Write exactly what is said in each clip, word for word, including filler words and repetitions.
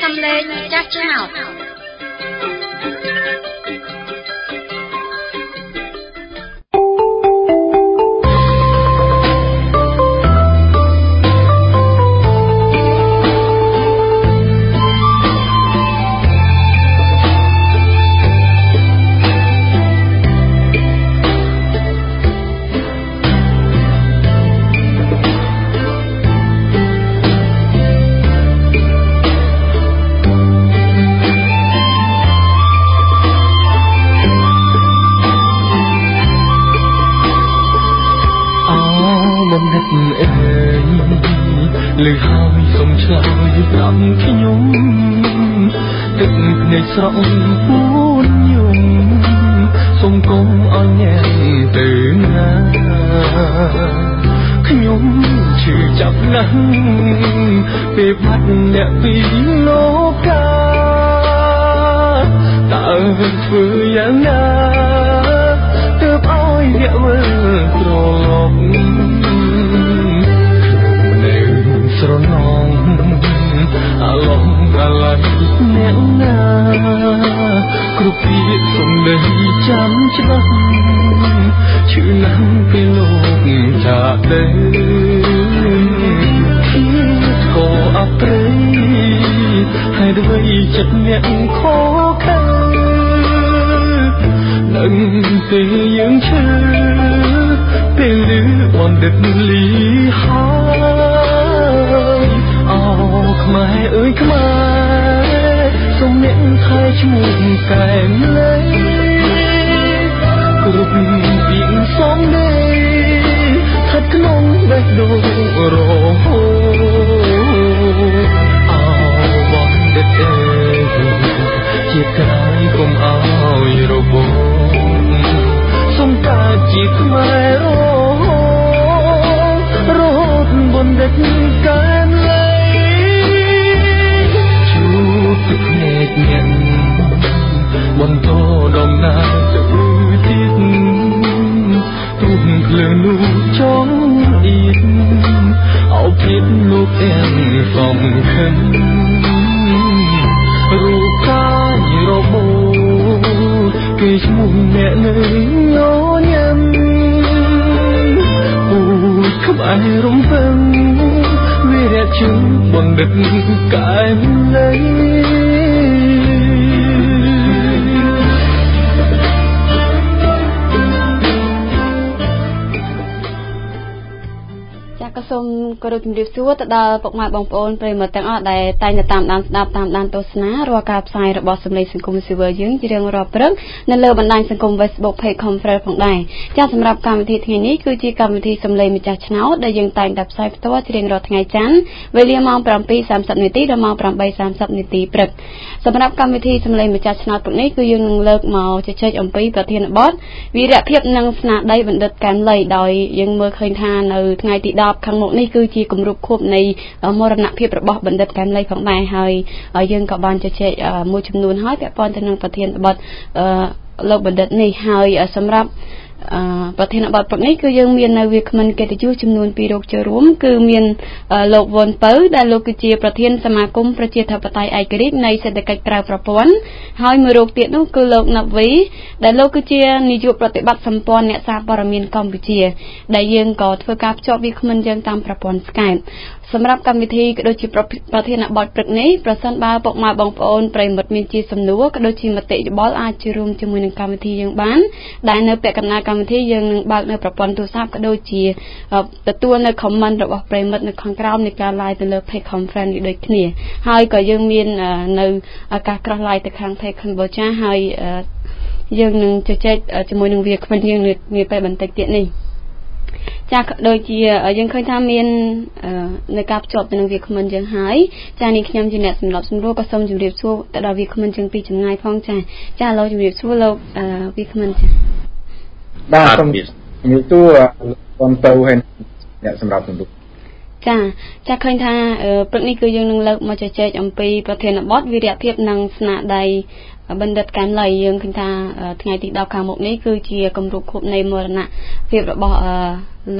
សំឡេងចាស់ឆ្នោតលើហើយសុំឆ្លើយប្រាប់ខ្ញុំទឹកភ្នែកស្រក់ពួនយំសុំកុំឲ្យញ៉ាំទៅណាខ្ញុំឈឺចាប់ណាស់ពេលបាត់អ្នកពីលោកកាតើធ្វើយ៉ាងណាទើបឲ្យអ្នកវិលត្រឡប់ស្រណងអាឡងអាឡៃអ្នកណាគ្រប់ពាក្យសំដីចាំច្បាស់ឈឺណាស់ពេលលោកចាក់ទៅក៏អប្រេហើយអ្វីចិត្តអ្នកខកខាននឹងពេលយើងឈឺពេលលឺបណ្ឌិតលីហើយអោខ្មែរអើយខ្មែរសូមអ្នកថែឈ្មោះកែលេគ្រប់ពីសូមដេស្ថិតក្នុងបេះដូងរហូតអោបណ្ឌិតអើយជាក្រោយកុំអោយរបូរសូមកើតជាខ្មែររហូតបណ្ឌិតកែលេជួបទឹកភ្នែកអ្នកបន្តដំណើរទៅទៀតទូកភ្លើងនោះចង់អៀតអោភាពលោកទាំងសងខឹងរូបកាយរបូរគេឈ្មោះអ្នកនៅញញឹមអូយក្បែររំពឹងវិរៈជើងបណ្ឌិតកែលេសូមគោរពជំរាបសួរទៅដល់ពុកម៉ែបងប្អូនប្រិយមិត្តទាំងអស់ដែលតែងតែតាមដានស្ដាប់តាមដានទស្សនារាល់ការផ្សាយរបស់សម្លេងសង្គមស៊ីវិលយើងជារៀងរាល់ព្រឹកនៅលើបណ្ដាញសង្គម Facebook Page Conference ផងដែរចា៎សម្រាប់កម្មវិធីថ្ងៃនេះគឺជាកម្មវិធីសម្លេងម្ចាស់ឆ្នោតដែលយើងតែងតែផ្សាយផ្ទាល់ជារៀងរាល់ថ្ងៃច័ន្ទវេលាម៉ោង ប្រាំពីរសាមសិប នាទីដល់ម៉ោង ប្រាំបីសាមសិប នាទីព្រឹកសម្រាប់កម្មវិធីសម្លេងម្ចាស់ឆ្នោតព្រឹកនេះគឺយើងនឹងលើកមកជជែកអំពីប្រធានបទវីរភាពនិងស្នាដៃបណ្ឌិតកែមលីដោយយើងមើលឃើញថានៅថ្ងៃទីដប់ខាងមុខនេះគឺជាគម្រប់ខួបនៃមរណភាពរបស់បណ្ឌិតកែមលីផងដែរហើយយើងក៏បានជជែកមួយចំនួនហើយពាក់ព័ន្ធទៅនឹងប្រធានបទលោកបណ្ឌិតនេះហើយសម្រាប់ប្រធានបទព្រឹកនេះគឺយើងមាននៅវាគ្មិនកិត្តិយសចំនួនពីររូបចូលរួមគឺមានលោកវ៉ុនពៅដែលលោកគឺជាប្រធានសមាគមប្រជាធិបតេយ្យឯករាជ្យនៃសេដ្ឋកិច្ចក្រៅប្រព័ន្ធហើយមួយរូបទៀតនោះគឺលោកណាប់វីដែលលោកគឺជានាយកប្រតិបត្តិសម្ព័ន្ធអ្នកសារព័ត៌មានកម្ពុជាដែលយើងក៏ធ្វើការភ្ជាប់វាគ្មិនយើងតាមប្រព័ន្ធ Skype សម្រាប់កម្មវិធីក៏ដូចជាប្រធានបទព្រឹកនេះប្រសិនបើពុកម៉ែបងប្អូនប្រិយមិត្តមានជាសំណួរក៏ដូចជាមតិយោបល់អាចចូលរួមជាមួយនឹងកម្មវិធីយើងបានដែលនៅពាក់កណ្ដាលកម្មវិធីយើងនឹងបើកនៅប្រព័ន្ធទូរស័ព្ទក៏ដូចជាទទួលនៅ comment របស់ប្រិយមិត្តនៅខាងក្រោមនៃការ live ទៅលើ page conference នេះដូចគ្នាហើយក៏យើងមាននៅការ cross live ទៅខាង page Cambodia ហើយយើងនឹងជជែកជាមួយនឹងវាគ្មិនយើងនាពេលបន្តិចទៀតនេះចាដូចជាយើងឃើញថាមាននៅការភ្ជាប់ទៅនឹងវាគ្មិនយើងហើយចានេះខ្ញុំជាអ្នកសម្របសម្រួលក៏សូមជម្រាបសួរទៅដល់វាគ្មិនយើងពីចម្ងាយផងចាចាលោកជម្រាបសួរលោកវាគ្មិនចាបាទសូមជម្រាបសួរបងទៅហើយអ្នកសម្របសម្រួលចាចាឃើញថាព្រឹកនេះគឺយើងនឹងលើកមកជជែកអំពីប្រធានបទវីរភាពនិងស្នាដៃបណ្ឌិតកែមលីយើងឃើញថាថ្ងៃទីដប់ខាងមុខនេះគឺជាគម្រប់ខួបនៃមរណភាពរបស់លោក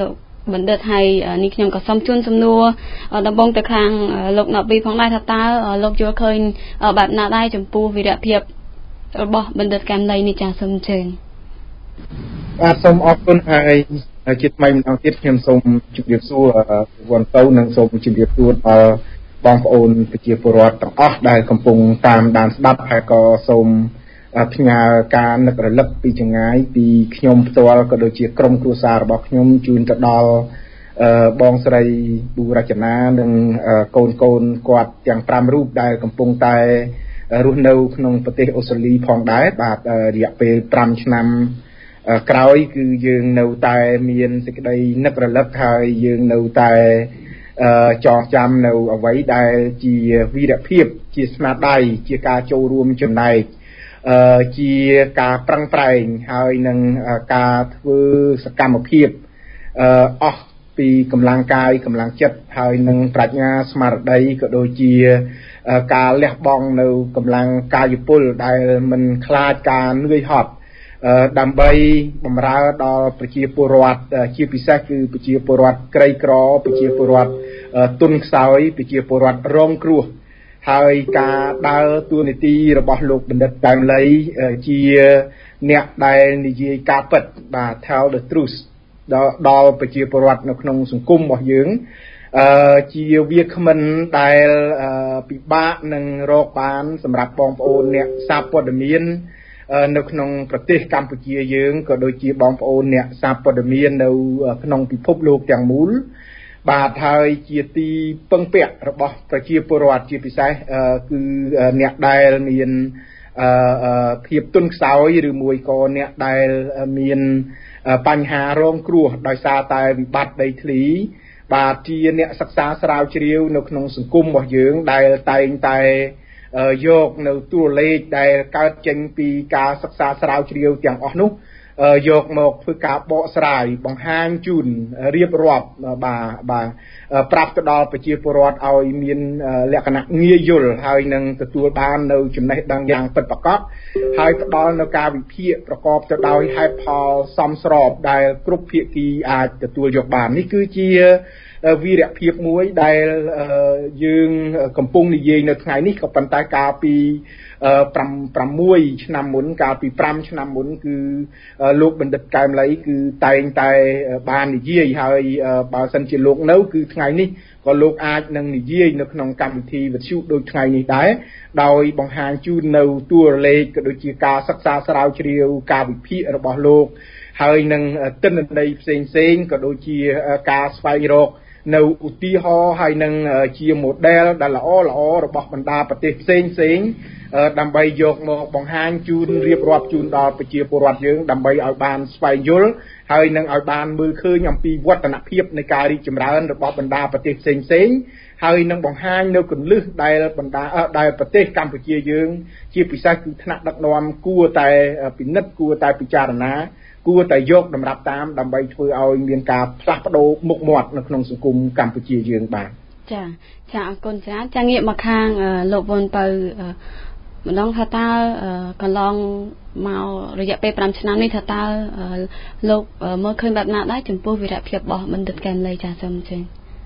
បណ្ឌិតហើយនេះខ្ញុំក៏សូមជូនសំណួរដំបងទៅខាងលោកណប៊ីផងដែរថាតើលោកយល់ឃើញបែបណាដែរចំពោះវីរភាពរបស់បណ្ឌិតកែមលីនេះចាសូមអញ្ជើញបាទសូមអរគុណហើយជាថ្មីម្ដងទៀតខ្ញុំសូមជម្រាបសួរវ៉ាន់ទៅនិងសូមជម្រាបសួរដល់បងប្អូនប្រជាពលរដ្ឋទាំងអស់ដែលកំពុងតាមដានស្ដាប់ហើយក៏សូមផ្ញើការនឹករលឹកពីចម្ងាយពីខ្ញុំផ្ទាល់ក៏ដូចជាក្រុមគ្រួសាររបស់ខ្ញុំជូនទៅដល់បងស្រីប៊ូរចនានិងកូនកូនគាត់ទាំងប្រាំរូបដែលកំពុងតែរស់នៅក្នុងប្រទេសអូស្ត្រាលីផងដែរបាទរយៈពេលប្រាំឆ្នាំក្រោយគឺយើងនៅតែមានសេចក្តីនឹករលឹកហើយយើងនៅតែចងចាំនៅអ្វីដែលជាវីរភាពជាស្នាដៃជាការចូលរួមចំណែកជាការប្រឹងប្រែងហើយនឹងការធ្វើសកម្មភាពអស់ពីកម្លាំងកាយកម្លាំងចិត្តហើយនឹងប្រាជ្ញាស្មារតីក៏ដូចជាការលះបង់នៅកម្លាំងកាយពលដែលមិនខ្លាចការនឿយហត់ដើម្បីបម្រើដល់ប្រជាពលរដ្ឋជាពិសេសគឺប្រជាពលរដ្ឋក្រីក្រប្រជាពលរដ្ឋទុនខ្សោយប្រជាពលរដ្ឋរងគ្រោះហើយការដើរតួនាទីរបស់លោកបណ្ឌិតកែមលីជាអ្នកដែលនិយាយការពិតបាទ tell the truth ដល់ប្រជាពលរដ្ឋនៅក្នុងសង្គមរបស់យើងជាវាគ្មិនដែលពិបាកនឹងរកបានសម្រាប់បងប្អូនអ្នកសារព័ត៌មាននៅក្នុងប្រទេសកម្ពុជាយើងក៏ដូចជាបងប្អូនអ្នកសារព័ត៌មាននៅក្នុងពិភពលោកទាំងមូលបាទហើយជាទីពឹងពាក់របស់ប្រជាពលរដ្ឋជាពិសេសគឺអ្នកដែលមានភាពទន់ខ្សោយឬមួយក៏អ្នកដែលមានបញ្ហារងគ្រោះដោយសារតែវិបត្តិដីធ្លីបាទជាអ្នកសិក្សាស្រាវជ្រាវនៅក្នុងសង្គមរបស់យើងដែលតែងតែយកនៅតួលេខដែលកើតចេញពីការសិក្សាស្រាវជ្រាវទាំងអស់នោះយកមកធ្វើការបកស្រាយបង្ហាញជូនរៀបរាប់បាទបាទប្រាប់ទៅដល់ប្រជាពលរដ្ឋឲ្យមានលក្ខណៈងាយយល់ហើយនឹងទទួលបាននៅចំណេះដឹងយ៉ាងពិតប្រាកដហើយផ្ដល់នៅការវិភាគប្រកបទៅដោយហេតុផលសមស្របដែលគ្រប់ភាគីអាចទទួលយកបាននេះគឺជាវីរភាពមួយដែលយើងកំពុងនិយាយនៅថ្ងៃនេះក៏ប៉ុន្តែកាលពីប្រាំមួយឆ្នាំមុនកាលពីប្រាំឆ្នាំមុនគឺលោកបណ្ឌិតកែមលីគឺតែងតែបាននិយាយហើយបើសិនជាលោកនៅគឺថ្ងៃនេះក៏លោកអាចនឹងនិយាយនៅក្នុងកម្មវិធីវិទ្យុដូចថ្ងៃនេះដែរដោយបង្ហាញជូននៅតួលេខក៏ដូចជាការសិក្សាស្រាវជ្រាវការវិភាគរបស់លោកហើយនឹងទិន្នន័យផ្សេងផ្សេងក៏ដូចជាការស្វែងរកនៅឧទាហរណ៍ហើយនឹងជា model ដែលល្អល្អរបស់បណ្ដាប្រទេសផ្សេងផ្សេងដើម្បីយកមកបង្ហាញជូនរៀបរាប់ជូនដល់ប្រជាពលរដ្ឋយើងដើម្បីឲ្យបានស្វែងយល់ហើយនឹងឲ្យបានមើលឃើញអំពីវឌ្ឍនភាពនៃការរីកចម្រើនរបស់បណ្ដាប្រទេសផ្សេងផ្សេងហើយនឹងបង្ហាញនៅគន្លឹះដែលបណ្ដាដែលប្រទេសកម្ពុជាយើងជាពិសេសគឺថ្នាក់ដឹកនាំគួរតែពិនិត្យគួរតែពិចារណាគួរតែយកតម្រាប់តាមដើម្បីធ្វើឲ្យមានការផ្លាស់ប្ដូរមុខមាត់នៅក្នុងសង្គមកម្ពុជាយើងបាទចាចាអរគុណច្រើនចាងាកមកខាងលោកវ៉ុនទៅម្ដងថាតើកន្លងមករយៈពេលប្រាំឆ្នាំនេះថាតើលោកមើលឃើញបែបណាដែរចំពោះវីរភាពរបស់បណ្ឌិតកែមលីចាសូមអញ្ជើញ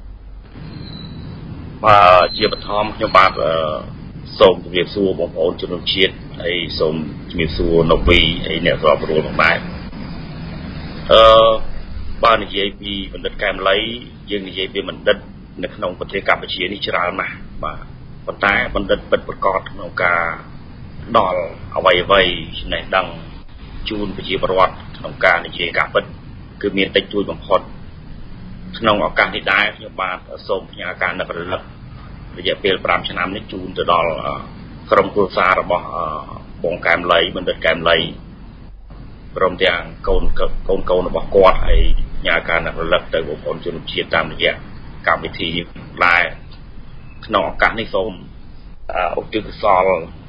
បាទជាបឋមខ្ញុំបាទសូមជម្រាបសួរបងប្អូនជនរួមជាតិហើយសូមជម្រាបសួរនៅពីហើយអ្នកស្របរួលផងដែរអឺបាទនិយាយពីបណ្ឌិតកែមលីយើងនិយាយពីបណ្ឌិតនៅក្នុងប្រទេសកម្ពុជានេះច្រើនណាស់បាទប៉ុន្តែបណ្ឌិតពិតប្រាកដក្នុងការដល់អ្វីអ្វីចំណេះដឹងជូនប្រជាពលរដ្ឋក្នុងការនិយាយការពិតគឺមានតិចតួចបំផុតក្នុងឱកាសនេះដែរខ្ញុំបាទសូមផ្ញើការនឹករលឹករយៈពេលប្រាំឆ្នាំនេះជូនទៅដល់ក្រុមគ្រួសាររបស់បងកែមលីបណ្ឌិតកែមលីព្រមទាំងកូនកូនកូនរបស់គាត់ហើយផ្ញើការនឹករលឹកទៅបងប្អូនជនជាតិតាមរយៈកម្មវិធីដែរក្នុងឱកាសនេះសូមឧទ្ទិសកុសល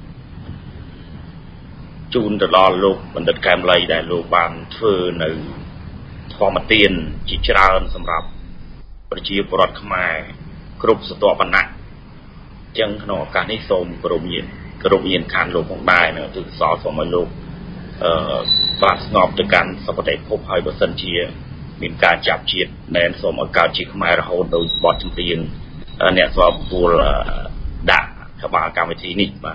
ជូនទៅដល់លោកបណ្ឌិតកែមលីដែលលោកបានធ្វើនៅធម្មទានជាច្រើនសម្រាប់ប្រជាពលរដ្ឋខ្មែរគ្រប់ស្រទាប់វណ្ណៈអញ្ចឹងក្នុងឱកាសនេះសូមគោរពញាតិគោរពញាតិខាងលោកផងដែរនៅឧទ្ទិសកុសលសូមឲ្យលោកអឺបានស្ងប់ទៅកាន់សុគតិភពហើយបើសិនជាមានការចាប់ជាតិដែលសូមឲ្យកើតជាខ្មែររហូតដោយបទចម្រៀងអ្នកស្វាពលដាក់ក្បាលកម្មវិធីនេះបាទ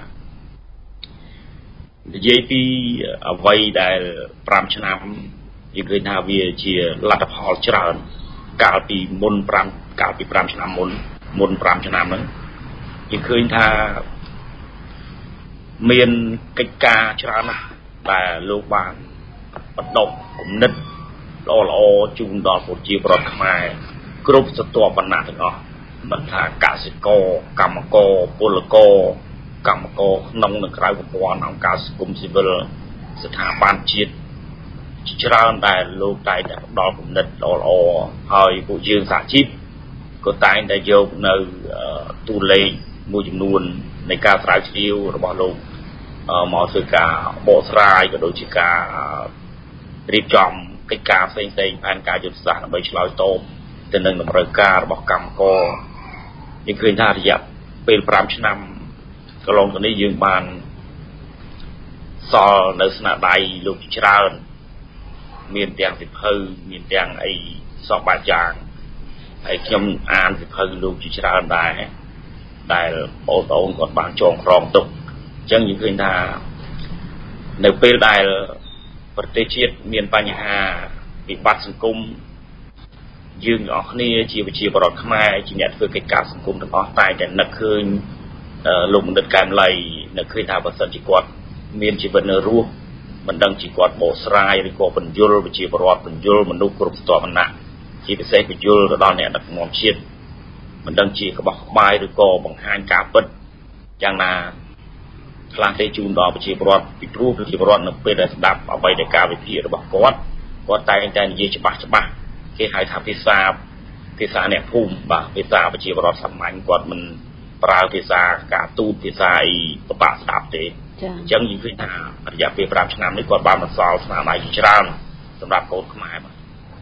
និយាយពីអ្វីដែលប្រាំឆ្នាំយើងឃើញថាវាជាលទ្ធផលច្រើនកាលពីមុន5កាលពី5ឆ្នាំមុនមុន5ឆ្នាំហ្នឹងយើងឃើញថាមានកិច្ចការច្រើនណាស់ដែលលោកបានបណ្ដុះគំនិតល្អល្អជូនដល់ប្រជាពលរដ្ឋខ្មែរគ្រប់ស្រទាប់វណ្ណៈទាំងអស់មិនថាកសិករកម្មករពលករកម្មករក្នុងនិងក្រៅប្រព័ន្ធអង្គការសង្គមស៊ីវិលស្ថាប័នជាតិច្រើនដែលលោកតែងតែផ្ដល់គំនិតល្អល្អហើយពួកយើងសហជីពក៏តែងតែយកនៅតួលេខមួយចំនួននៃការស្រាវជ្រាវរបស់លោកមកធ្វើការបកស្រាយក៏ដូចជាការរៀបចំកិច្ចការផ្សេងៗផែនការយុទ្ធសាស្ត្រដើម្បីឆ្លើយតបទៅនឹងតម្រូវការរបស់កម្មករយើងឃើញថារយៈពេល5ឆ្នាំកន្លងទៅនេះយើងបានសល់នៅស្នាដៃលោកជាច្រើនមានទាំងសិភៅមានទាំងអីសពបាច់យ៉ាងហើយខ្ញុំអានសិភៅលោកជាច្រើនដែរដែលបងប្អូនគាត់បានចងក្រងទុកអញ្ចឹងយើងឃើញថានៅពេលដែលប្រទេសជាតិមានបញ្ហាវិបត្តិសង្គមយើងទាំងអស់គ្នាជាប្រជាពលរដ្ឋខ្មែរជាអ្នកធ្វើកិច្ចការសង្គមទាំងអស់តែតែនឹកឃើញលោកបណ្ឌិតកែមលីនឹកឃើញថាបើសិនជាគាត់មានជីវិតនៅរស់មិនដឹងជាគាត់បកស្រាយឬក៏បញ្យលប្រជាពលរដ្ឋបញ្យលមនុស្សគ្រប់ស្ទាប់វណ្ណៈជាពិសេសបញ្យលទៅដល់អ្នកដឹកនាំជាតិមិនដឹងជាក្បោះក្បាយឬក៏បង្ហាញការពិតយ៉ាងណាខ្លះទេជូនដល់ប្រជាពលរដ្ឋពីព្រោះប្រជាពលរដ្ឋនៅពេលដែលស្ដាប់អ្វីដែលការវិភាគរបស់គាត់គាត់តែងតែនិយាយច្បាស់ច្បាស់គេហៅថាភាសាភាសាអ្នកភូមិបាទភាសាប្រជាពលរដ្ឋសាមញ្ញគាត់មិនប្រើភាសាការទូតភាសាអីពិបាកស្ដាប់ទេអញ្ចឹងយើងឃើញថារយៈពេល5ឆ្នាំនេះគាត់បានបន្សល់ស្នាដៃជាច្រើនសម្រាប់កូនខ្មែរបាទ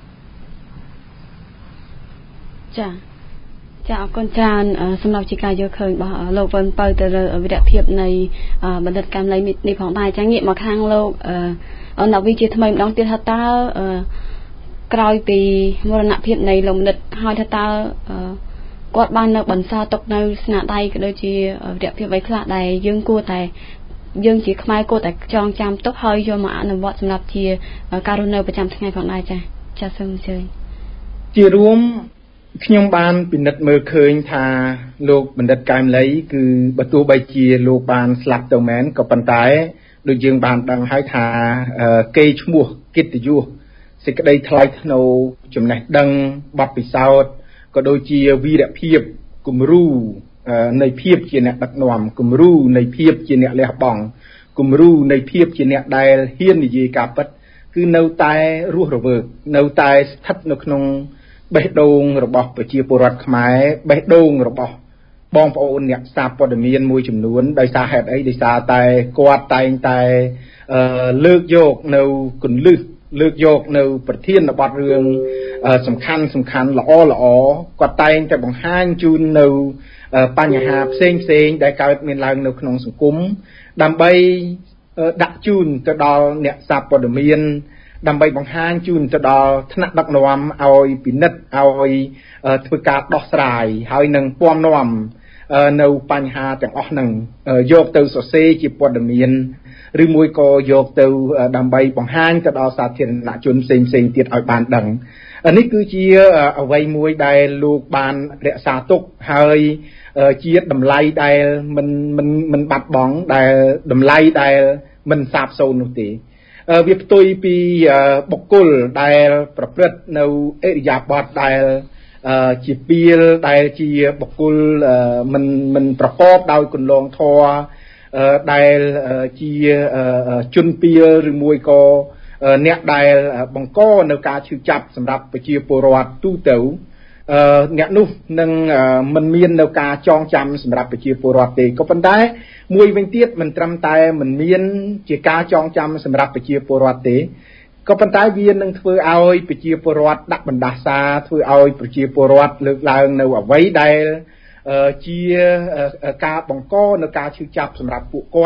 ចាចាអរគុណច្រើនសម្រាប់ជាការយកឃើញរបស់លោកវិនពៅទៅលើវិរៈភាពនៃបណ្ឌិតកែមលីនេះផងដែរចាងាកមកខាងលោកអ្នកវិជាថ្មីម្ដងទៀតថាតើក្រោយពីមរណភាពនៃលោកបណ្ឌិតហើយថាតើគាត់បាននៅបន្សល់ទុកនៅស្នាដៃក៏ដូចជាវិរៈភាពអ្វីខ្លះដែលយើងគួរតែយើងជាខ្មែរគួរតែចងចាំទុកហើយយកមកអនុវត្តសម្រាប់ជាការរស់នៅប្រចាំថ្ងៃផងដែរចាចាសូមអញ្ជើញជារួមខ្ញុំបានពិនិត្យមើលឃើញថាលោកបណ្ឌិតកែមលីគឺបើទោះបីជាលោកបានស្លាប់ទៅមែនក៏ប៉ុន្តែដូចយើងបានដឹងហើយថាកេរ្តិ៍ឈ្មោះកិត្តិយសសេចក្តីថ្លៃថ្នូរចំណេះដឹងបទពិសោធន៍ក៏ដូចជាវីរភាពគំរូនៃភាពជាអ្នកដឹកនាំគំរូនៃភាពជាអ្នកលះបង់គំរូនៃភាពជាអ្នកដែលហ៊ាននិយាយការពិតគឺនៅតែរស់រវើកនៅតែស្ថិតនៅក្នុងបេះដូងរបស់ប្រជាពលរដ្ឋខ្មែរបេះដូងរបស់បងប្អូនអ្នកសារព័ត៌មានមួយចំនួនដោយសារហេតុអីដោយសារតែគាត់តែងតែលើកយកនៅគន្លឹះលើកយកនៅប្រធានបទរឿងសំខាន់សំខាន់ល្អល្អគាត់តែងតែបង្ហាញជូននៅបញ្ហាផ្សេងផ្សេងដែលកើតមានឡើងនៅក្នុងសង្គមដើម្បីដាក់ជូនទៅដល់អ្នកសារព័ត៌មានដើម្បីបង្ហាញជូនទៅដល់ថ្នាក់ដឹកនាំឲ្យពិនិត្យឲ្យធ្វើការដោះស្រាយហើយនឹងពំនាំនៅបញ្ហាទាំងអស់ហ្នឹងយកទៅសរសេរជាព័ត៌មានឬមួយក៏យកទៅដើម្បីបង្ហាញទៅដល់សាធារណជនផ្សេងផ្សេងទៀតឲ្យបានដឹងនេះគឺជាអ្វីមួយដែលលោកបានរក្សាទុកហើយជាតម្លៃដែលមិនមិនមិនបាត់បង់ដែលតម្លៃដែលមិនសាបសូន្យនោះទេវាផ្ទុយពីបុគ្គលដែលប្រព្រឹត្តនៅអិរិយាបថដែលជាពីលដែលជាបុគ្គលមិនមិនប្រកបដោយគន្លងធម៌ដែលជាជនពីលឬមួយក៏អ្នកដែលបង្កនៅការឈឺចាប់សម្រាប់ប្រជាពលរដ្ឋទូទៅអ្នកនោះនឹងមិនមាននៅការចងចាំសម្រាប់ប្រជាពលរដ្ឋទេក៏ប៉ុន្តែមួយវិញទៀតមិនត្រឹមតែមិនមានជាការចងចាំសម្រាប់ប្រជាពលរដ្ឋទេក៏ប៉ុន្តែវានឹងធ្វើឲ្យប្រជាពលរដ្ឋដាក់បណ្ដាសាធ្វើឲ្យប្រជាពលរដ្ឋលើកឡើងនៅអ្វីដែលជាការបង្កនៅការឈឺចាប់សម្រាប់ពួកគាត់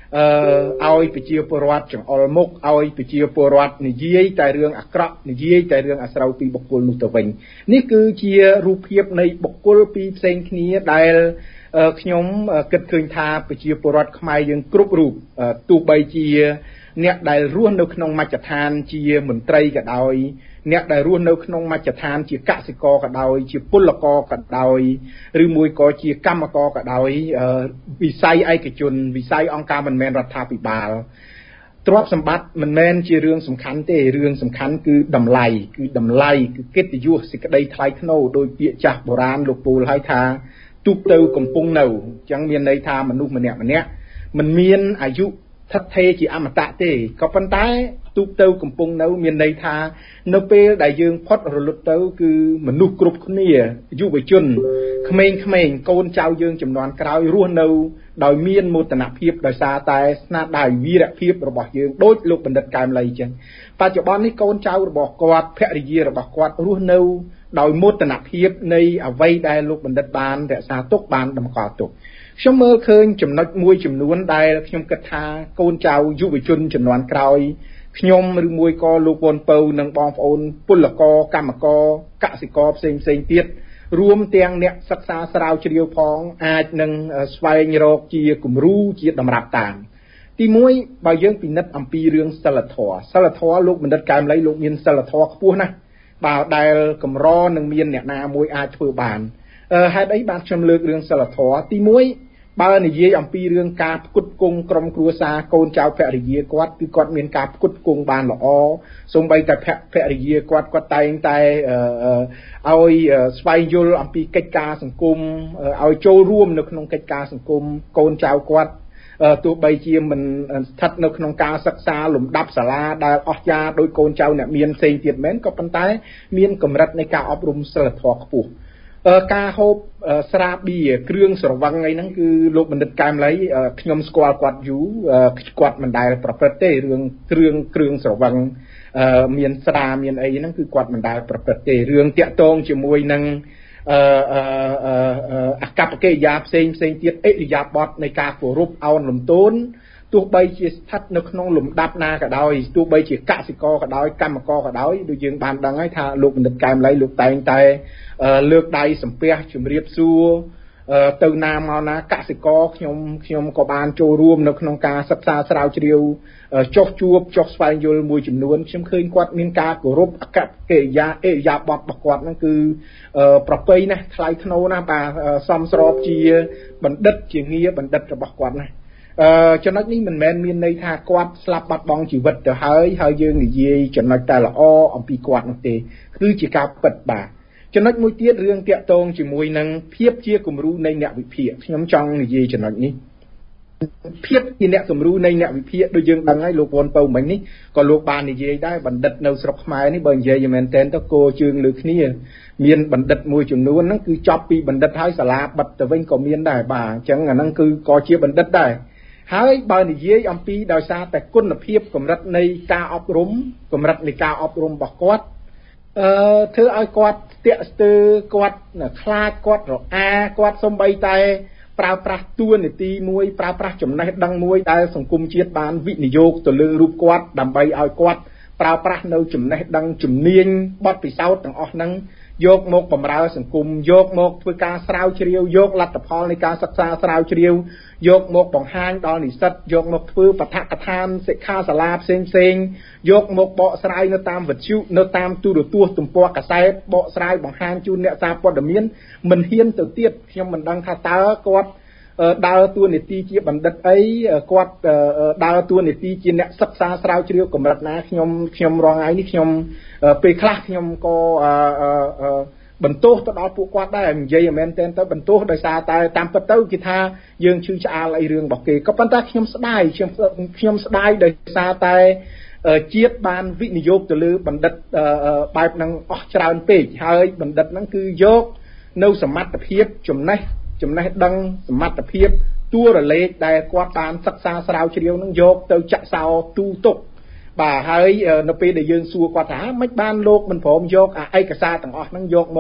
អឺឲ្យប្រជាពលរដ្ឋចង្អុលមុខឲ្យប្រជាពលរដ្ឋនិយាយតែរឿងអាក្រក់និយាយតែរឿងអាស្រូវពីបុគ្គលនោះទៅវិញនេះគឺជារូបភាពនៃបុគ្គលពីរផ្សេងគ្នាដែលខ្ញុំគិតឃើញថាប្រជាពលរដ្ឋខ្មែរយើងគ្រប់រូបទោះបីជាអ្នកដែលរស់នៅក្នុងមជ្ឈដ្ឋានជាមន្ត្រីក៏ដោយអ្នកដែលរស់នៅក្នុងមជ្ឈដ្ឋានជាកសិករក៏ដោយជាពលករក៏ដោយឬមួយក៏ជាកម្មករក៏ដោយវិស័យឯកជនវិស័យអង្គការមិនមែនរដ្ឋាភិបាលទ្រព្យសម្បត្តិមិនមែនជារឿងសំខាន់ទេរឿងសំខាន់គឺតម្លៃគឺតម្លៃគឺកិត្តិយសសេចក្តីថ្លៃថ្នូរដោយពាក្យចាស់បុរាណលោកពោលឲ្យថាទូកទៅកំពុងនៅអញ្ចឹងមានន័យថាមនុស្សម្នាក់ម្នាក់មិនមានអាយុថិតថេរជាអមតៈទេក៏ប៉ុន្តែទូកទៅកំពុងនៅមានន័យថានៅពេលដែលយើងផុតរលត់ទៅគឺមនុស្សគ្រប់គ្នាយុវជនក្មេងៗកូនចៅយើងចំនួនក្រោយរស់នៅដោយមានមោទនភាពដោយសារតែស្នាដៃវីរភាពរបស់យើងដូចលោកបណ្ឌិតកែមលីអញ្ចឹងបច្ចុប្បន្ននេះកូនចៅរបស់គាត់ភរិយារបស់គាត់រស់នៅដោយមោទនភាពនៃអ្វីដែលលោកបណ្ឌិតបានរក្សាទុកបានតម្កល់ទុកខ្ញុំមើលឃើញចំណុចមួយចំនួនដែលខ្ញុំគិតថាកូនចៅយុវជនចំនួនក្រោយខ្ញុំឬមួយក៏លោកពនពៅនិងបងប្អូនពលករកម្មករកសិករផ្សេងផ្សេងទៀតរួមទាំងអ្នកសិក្សាស្រាវជ្រាវផងអាចនឹងស្វែងរកជាគំរូជាតម្រាប់តាមទីមួយបើយើងពិនិត្យអំពីរឿងសិលធម៌សិលធម៌លោកបណ្ឌិតកែមលីលោកមានសិលធម៌ខ្ពស់ណាស់បើដែលកម្រនឹងមានអ្នកណាមួយអាចធ្វើបានហេតុអីបានខ្ញុំលើករឿងសិលធម៌ទីមួយបើនិយាយអំពីរឿងការផ្គត់ផ្គង់ក្រុមគ្រួសារកូនចៅភរិយាគាត់គឺគាត់មានការផ្គត់ផ្គង់បានល្អសូម្បីតែភរិយាគាត់គាត់តែងតែឲ្យស្វែងយល់អំពីកិច្ចការសង្គមឲ្យចូលរួមនៅក្នុងកិច្ចការសង្គមកូនចៅគាត់ទោះបីជាមិនស្ថិតនៅក្នុងការសិក្សាលំដាប់សាលាដែលអស្ចារ្យដោយកូនចៅអ្នកមានផ្សេងទៀតមែនក៏ប៉ុន្តែមានកម្រិតនៃការអប់រំសិលធម៌ខ្ពស់ការហូបស្រាបៀរគ្រឿងស្រវឹងអីហ្នឹងគឺលោកបណ្ឌិតកែមលីខ្ញុំស្គាល់គាត់យូរគាត់មិនដែលប្រព្រឹត្តទេរឿងគ្រឿងគ្រឿងស្រវឹងមានស្រាមានអីហ្នឹងគឺគាត់មិនដែលប្រព្រឹត្តទេរឿងតាក់ទងជាមួយនឹងអឺអកប្បកិរិយាផ្សេងផ្សេងទៀតអិរិយាបថនៃការគោរពអោនលំទោនទោះបីជាស្ថិតនៅក្នុងលំដាប់ណាក៏ដោយទោះបីជាកសិករក៏ដោយកម្មករក៏ដោយដូចយើងបានដឹងហើយថាលោកបណ្ឌិតកែមលីលោកតែងតែលើកដៃសំពះជំរាបសួរទៅណាមកណាកសិករខ្ញុំខ្ញុំក៏បានចូលរួមនៅក្នុងការសិក្សាស្រាវជ្រាវចុះជួបចុះស្វែងយល់មួយចំនួនខ្ញុំឃើញគាត់មានការគោរពអកប្បកិរិយាអិរិយាបថរបស់គាត់ហ្នឹងគឺប្រពៃណាស់ថ្លៃថ្នូរណាស់បាទសមស្របជាបណ្ឌិតជាងារបណ្ឌិតរបស់គាត់ណាអឺចំណុចនេះមិនមែនមានន័យថាគាត់ស្លាប់បាត់បង់ជីវិតទៅហើយហើយយើងនិយាយចំណុចតែល្អអំពីគាត់នោះទេគឺជាការពិតបាទចំណុចមួយទៀតរឿងតាក់ទងជាមួយនឹងភាពជាគំរូនៃអ្នកវិភាគខ្ញុំចង់និយាយចំណុចនេះភាពជាអ្នកគំរូនៃអ្នកវិភាគដូចយើងដឹងហើយលោកពនពៅមិញនេះក៏លោកបាននិយាយដែរបណ្ឌិតនៅស្រុកខ្មែរនេះបើនិយាយមែនតើទៅគោជើងលើគ្នាមានបណ្ឌិតមួយចំនួនហ្នឹងគឺចប់ពីបណ្ឌិតហើយសាលាបិទទៅវិញក៏មានដែរបាទអញ្ចឹងអាហ្នឹងគឺក៏ជាបណ្ឌិតដែរហើយបើនិយាយអំពីដោយសារតែគុណភាពកម្រិតនៃការអប់រំកម្រិតនៃការអប់រំរបស់គាត់អឺធ្វើឲ្យគាត់ស្ទាក់ស្ទើរគាត់ខ្លាចគាត់រអាគាត់សំបីតែប្រើប្រាស់តួនាទីមួយប្រើប្រាស់ចំណេះដឹងមួយដែលសង្គមជាតិបានវិនិយោគទៅលើរូបគាត់ដើម្បីឲ្យគាត់ប្រើប្រាស់នៅចំណេះដឹងជំនាញបទពិសោធន៍ទាំងអស់ហ្នឹងយកមកបម្រើសង្គមយកមកធ្វើការស្រាវជ្រាវយកលទ្ធផលនៃការសិក្សាស្រាវជ្រាវយកមកបង្ហាញដល់និស្សិតយកមកធ្វើបឋកថានសិក្ខាសាលាផ្សេងផ្សេងយកមកបកស្រាយនៅតាមវិទ្យុនៅតាមទូរទស្សន៍ទំព័រកាសែតបកស្រាយបង្ហាញជូនអ្នកសារព័ត៌មានមិនហ៊ានទៅទៀតខ្ញុំមិនដឹងថាតើគាត់ដើរតួនាទីជាបណ្ឌិតអីគាត់ដើរតួនាទីជាអ្នកសិក្សាស្រាវជ្រាវកម្រិតណាខ្ញុំខ្ញុំរងថ្ងៃនេះខ្ញុំពេលខ្លះខ្ញុំក៏បន្ទោសទៅដល់ពួកគាត់ដែរនិយាយមែនទែនទៅបន្ទោសដោយសារតែតាមពិតទៅគេថាយើងឈឺឆ្អាលអីរឿងរបស់គេក៏ប៉ុន្តែខ្ញុំស្ដាយខ្ញុំខ្ញុំស្ដាយដោយសារតែជាតិបានវិនិយោគទៅលើបណ្ឌិតបែបហ្នឹងអស់ច្រើនពេកហើយបណ្ឌិតហ្នឹងគឺយកនៅសមត្ថភាពចំណេះចំណេះដឹងសមត្ថភាពតួរលេខដែលគាត់បានសិក្សាស្រាវជ្រាវនឹងយកទៅចាក់សោទូទុកបាទហើយនៅពេលដែលយើងសួរគាត់ថាមិនបានលោកមិនព្រមយកអាឯកសារទាំងអស់ហ្នឹងយកមក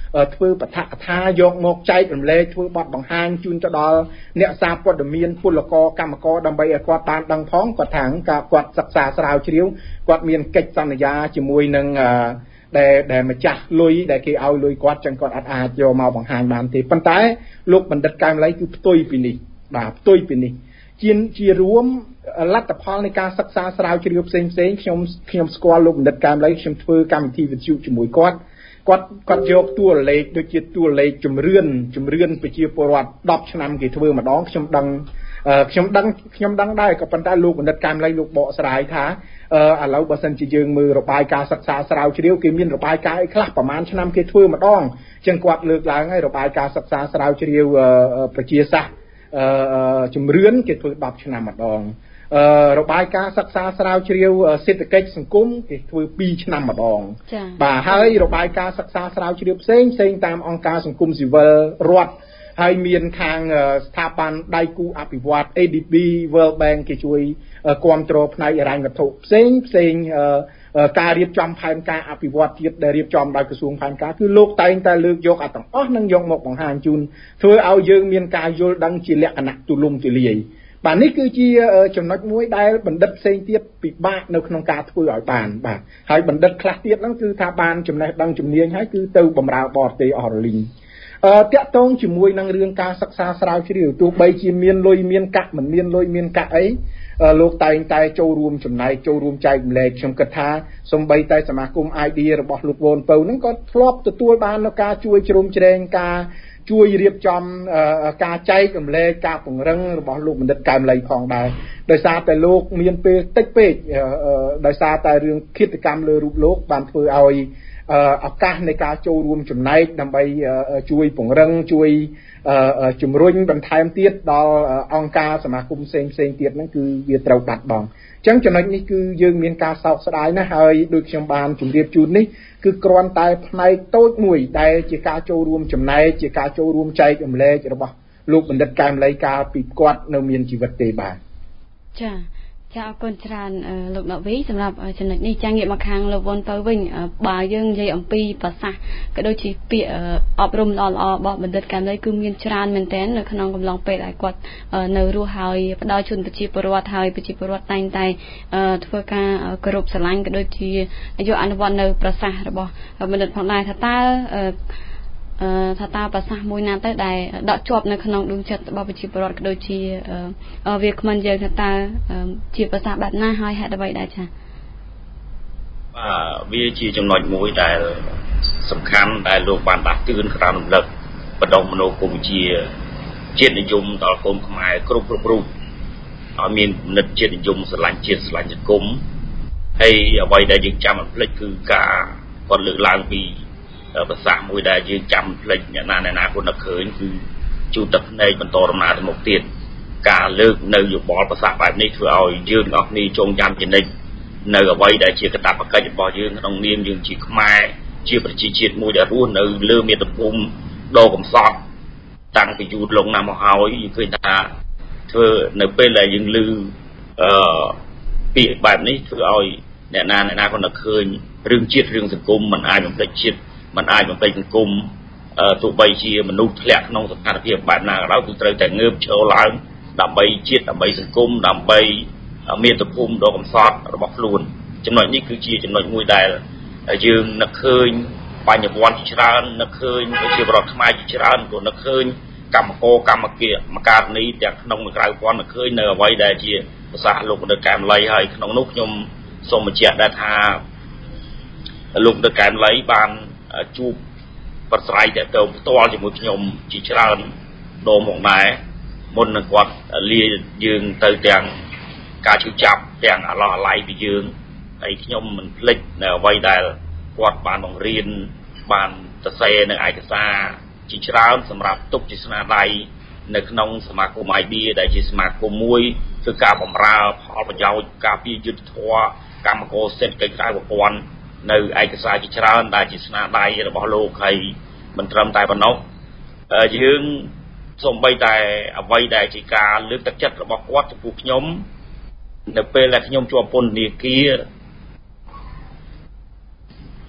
ធ្វើបឋកថាយកមកចែករំលែកធ្វើបទបង្ហាញជូនទៅដល់អ្នកសារព័ត៌មានពលករកម្មករដើម្បីឲ្យគាត់បានដឹងផងគាត់ថាការគាត់សិក្សាស្រាវជ្រាវគាត់មានកិច្ចសន្យាជាមួយនឹងដែលដែលម្ចាស់លុយដែលគេឲ្យលុយគាត់ចឹងគាត់អត់អាចយកមកបង្ហាញបានទេប៉ុន្តែលោកបណ្ឌិតកែមលីគឺផ្ទុយពីនេះបាទផ្ទុយពីនេះជាជារួមលទ្ធផលនៃការសិក្សាស្រាវជ្រាវផ្សេងផ្សេងខ្ញុំខ្ញុំស្គាល់លោកបណ្ឌិតកែមលីខ្ញុំធ្វើកម្មវិធីវិទ្យុជាមួយគាត់គាត់គាត់យកតួលេខដូចជាតួលេខជំរឿនជំរឿនប្រជាពលរដ្ឋដប់ឆ្នាំគេធ្វើម្ដងខ្ញុំដឹងខ្ញុំដឹងខ្ញុំដឹងដែរក៏ប៉ុន្តែលោកបណ្ឌិតកែមលីលោកបកស្រាយថាឥឡូវបើសិនជាយើងមើលរបាយការណ៍សិក្សាស្រាវជ្រាវគេមានរបាយការណ៍អីខ្លះប្រហែលឆ្នាំគេធ្វើម្ដងចឹងគាត់លើកឡើងហើយរបាយការណ៍សិក្សាស្រាវជ្រាវប្រជាសាស្ត្រជំរឿនគេធ្វើដប់ឆ្នាំម្ដងរបាយការណ៍សិក្សាស្រាវជ្រាវសេដ្ឋកិច្ចសង្គមគេធ្វើពីរឆ្នាំម្ដងបាទហើយរបាយការណ៍សិក្សាស្រាវជ្រាវផ្សេងផ្សេងតាមអង្គការសង្គមស៊ីវិលរដ្ឋហើយមានខាងស្ថាប័នដៃគូអភិវឌ្ឍ A D B World Bank គេជួយគ្រប់គ្រងផ្នែកហិរញ្ញវត្ថុផ្សេងផ្សេងការរៀបចំផែនការអភិវឌ្ឍទៀតដែលរៀបចំដោយក្រសួងផែនការគឺលោកតែងតែលើកយកអាទាំងអស់នឹងយកមកបង្ហាញជូនធ្វើឲ្យយើងមានការយល់ដឹងជាលក្ខណៈទូលំទូលាយបាទនេះគឺជាចំណុចមួយដែលបណ្ឌិតផ្សេងទៀតពិបាកនៅក្នុងការធ្វើឲ្យបានបាទហើយបណ្ឌិតខ្លះទៀតហ្នឹងគឺថាបានចំណេះដឹងជំនាញហើយគឺទៅបម្រើបរទេសអស់រលីងអឺតាក់ទងជាមួយនឹងរឿងការសិក្សាស្រាវជ្រាវទោះបីជាមានលុយមានកាក់មិនមានលុយមានកាក់អីលោកតែងតែចូលរួមចំណែកចូលរួមចែកម្លែកខ្ញុំគិតថាសំបីតែសមាគម idea របស់លោកវ៉ុនពៅហ្នឹងក៏ធ្លាប់ទទួលបាននូវការជួយជ្រោមជ្រែងការជួយរៀបចំការចែករំលែកការពង្រឹងរបស់លោកបណ្ឌិតកែមលីផងដែរដោយសារតែលោកមានពេលតិចពេកដោយសារតែរឿងឃាតកម្មលើរូបលោកបានធ្វើឲ្យឱកាសនៃការចូលរួមចំណែកដើម្បីជួយពង្រឹងជួយជំរុញបន្ថែមទៀតដល់អង្គការសមាគមផ្សេងផ្សេងទៀតហ្នឹងគឺវាត្រូវបាត់បង់អញ្ចឹងចំណុចនេះគឺយើងមានការសោកស្ដាយណាស់ហើយដូចខ្ញុំបានជម្រាបជូននេះគឺគ្រាន់តែផ្នែកតូចមួយដែលជាការចូលរួមចំណែកជាការចូលរួមចែករំលែករបស់លោកបណ្ឌិតកែមលីកាលពីគាត់នៅមានជីវិតទេបាទចាចាអរគុណច្រើនលោកដកវីសម្រាប់ចំណុចនេះចាងាកមកខាងលោកវ៉ុនទៅវិញបើយើងនិយាយអំពីប្រសាសន៍ក៏ដូចជាពាក្យអប់រំល្អៗរបស់បណ្ឌិតកែមលីគឺមានច្រើនមែនទែននៅក្នុងកំឡុងពេលដែលគាត់នៅរស់ហើយផ្ដល់ជូនប្រជាពលរដ្ឋហើយប្រជាពលរដ្ឋតែងតែធ្វើការគោរពស្រឡាញ់ក៏ដូចជាយកអនុវត្តនៅប្រសាសន៍របស់បណ្ឌិតផងដែរថាតើថាតើប្រសាសន៍មួយណាទៅដែលដកជាប់នៅក្នុងដួងចិត្តរបស់ប្រជាពលរដ្ឋក៏ដូចជាវាគ្មិនយើងថាតើជាប្រសាសន៍បែបណាហើយហេតុអ្វីដែរចា៎បាទវាជាចំណុចមួយដែលសំខាន់ដែលលោកបានដាស់តឿនក្រៅរំលឹកបណ្ដុំមនោគមវិជ្ជាជាតិនិយមដល់កូនខ្មែរគ្រប់គ្រប់រូបឲ្យមានគំនិតជាតិនិយមស្រឡាញ់ជាតិស្រឡាញ់សង្គមហើយអ្វីដែលយើងចាំមិនភ្លេចគឺការគាត់លើកឡើងពីប្រសាសន៍មួយដែលយើងចាំភ្លេចអ្នកណាអ្នកណាគាត់នឹកឃើញគឺជូតទឹកភ្នែកបន្តដំណើរទៅមុខទៀតការលើកនៅយោបល់ប្រសាសន៍បែបនេះធ្វើឲ្យយើងទាំងអស់គ្នាចងចាំជានិច្ចនៅអ្វីដែលជាកាតព្វកិច្ចរបស់យើងក្នុងនាមយើងជាខ្មែរជាប្រជាជាតិមួយដែលរស់នៅលើមាតុភូមិដ៏កំសត់តាំងពីយូរលង់ណាស់មកហើយយើងឃើញថាធ្វើនៅពេលដែលយើងឮអឺពាក្យបែបនេះធ្វើឲ្យអ្នកណាអ្នកណាគាត់នឹកឃើញរឿងជាតិរឿងសង្គមមិនអាចបំភ្លេចជាតិมันអាចបំពេញសង្គមទោះបីជាមនុស្សធ្លាក់ក្នុងស្ថានភាពបែបណាក៏ដោយគឺត្រូវតែងើបឈរឡើងដើម្បីជាតិដើម្បីសង្គមដើម្បីមាតុភូមិដ៏កំសត់របស់ខ្លួនចំណុចនេះគឺជាចំណុចមួយដែលយើងនឹកឃើញបញ្ញវន្តជាច្រើននឹកឃើញប្រជាពលរដ្ឋខ្មែរជាច្រើនក៏នឹកឃើញកម្មករកម្មគាមការនីទាំងក្នុងនិងក្រៅព័ន្ធនឹកឃើញនៅអ្វីដែលជាប្រសាសន៍លោកបណ្ឌិតកែមលីហើយក្នុងនោះខ្ញុំសូមបញ្ជាក់ដែរថាលោកបណ្ឌិតកែមលីបានជួបប្រស្រ័យតទៅផ្ទាល់ជាមួយខ្ញុំជាច្រើនដងមកដែរមុននឹងគាត់លាយើងទៅទាំងការជឿចាប់ទាំងអាឡោះអាឡៃពីយើងហើយខ្ញុំមិនភ្លេចនៅអ្វីដែលគាត់បានបង្រៀនបានសរសេរនៅឯកសារជាច្រើនសម្រាប់ទុកជាស្នាដៃនៅក្នុងសមាគម idea ដែលជាសមាគមមួយធ្វើការបម្រើផលប្រយោជន៍ការពារយុត្តិធម៌កម្មករសេដ្ឋកិច្ចក្រៅប្រព័ន្ធនៅឯកសារជាច្រើនដែលជាស្នាដៃរបស់លោកហើយមិនត្រឹមតែប៉ុណ្ណោះយើងសូម្បីតែអ្វីដែលជាការលើកទឹកចិត្តរបស់គាត់ចំពោះខ្ញុំនៅពេលដែលខ្ញុំជាប់ពន្ធនាគារ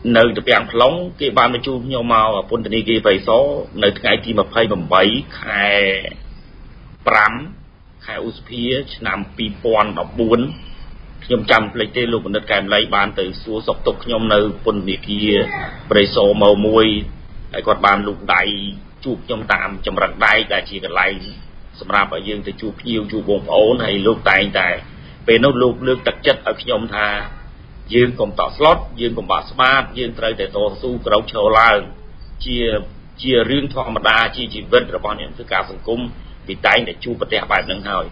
នៅទៅពាំងផ្លុងគេបានមកជួបខ្ញុំមកពន្ធនាគារព្រៃសរនៅថ្ងៃទីยี่สิบแปดខែห้าខែឧសភាឆ្នាំยี่สิบสิบสี่ខ្ញុំចាំភ្លេចទេលោកបណ្ឌិតកែមលីបានទៅសួរសុខទុក្ខខ្ញុំនៅពន្ធនាគារព្រៃសរមកមួយហើយគាត់បានលូកដៃជួបខ្ញុំតាមចម្រឹងដៃដែលជាកន្លែងសម្រាប់ឲ្យយើងទៅជួបភ្ញៀវជួបបងប្អូនហើយលោកតែងតែពេលនោះលោកលើកទឹកចិត្តឲ្យខ្ញុំថាយើងកុំតក់ស្លុតយើងកុំបាក់ស្បាតយើងត្រូវតែតស៊ូក្រោកឈរឡើងជាជារឿងធម្មតាជាជីវិតរបស់អ្នកធ្វើការសង្គមពីតែងតែជួបប្រទះបែបហ្នឹងហើយ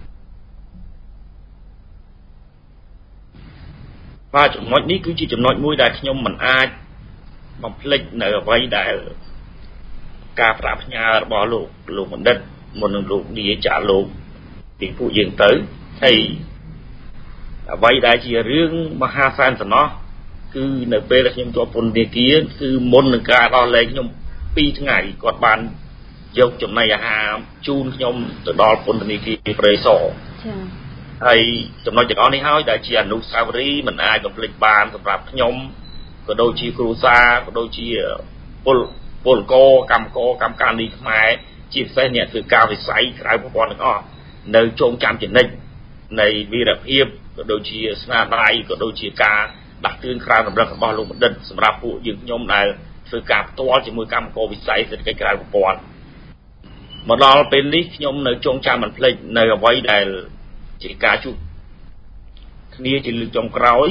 បាទចំណុចនេះគឺជាចំណុចមួយដែលខ្ញុំមិនអាចបំភ្លេចនៅអ្វីដែលការប្រាផ្ញើរបស់លោកលោកបណ្ឌិតមុននឹងលោកនាយចាលោកពីពួកយើងទៅហើយអ្វីដែលជារឿងមហាសែនសំណោះគឺនៅពេលដែលខ្ញុំជាប់ពន្ធនាគារគឺមុននឹងការដោះលែងខ្ញុំពីរថ្ងៃគាត់បានយកចំណីអាហារជូនខ្ញុំទៅដល់ពន្ធនាគារព្រៃសរចា៎ហើយចំណុចទាំងអស់នេះហើយដែលជាអនុស្សាវរីយ៍មិនអាចបំភ្លេចបានសម្រាប់ខ្ញុំក៏ដូចជាគ្រួសារក៏ដូចជាពលពលករកម្មករកម្មការនីខ្មែរជាពិសេសអ្នកធ្វើការវិស័យក្រៅប្រព័ន្ធទាំងអស់នៅចងចាំចំណិចនៃវីរភាពក៏ដូចជាស្នាដៃក៏ដូចជាការដាស់តឿនក្រៅតម្រឹករបស់លោកបណ្ឌិតសម្រាប់ពួកយើងខ្ញុំដែលធ្វើការផ្ទាល់ជាមួយកម្មករវិស័យសេដ្ឋកិច្ចក្រៅប្រព័ន្ធមកដល់ពេលនេះខ្ញុំនៅចងចាំមិនភ្លេចនៅអ្វីដែលជាការជួបគ្នាជាលើកចុងក្រោយ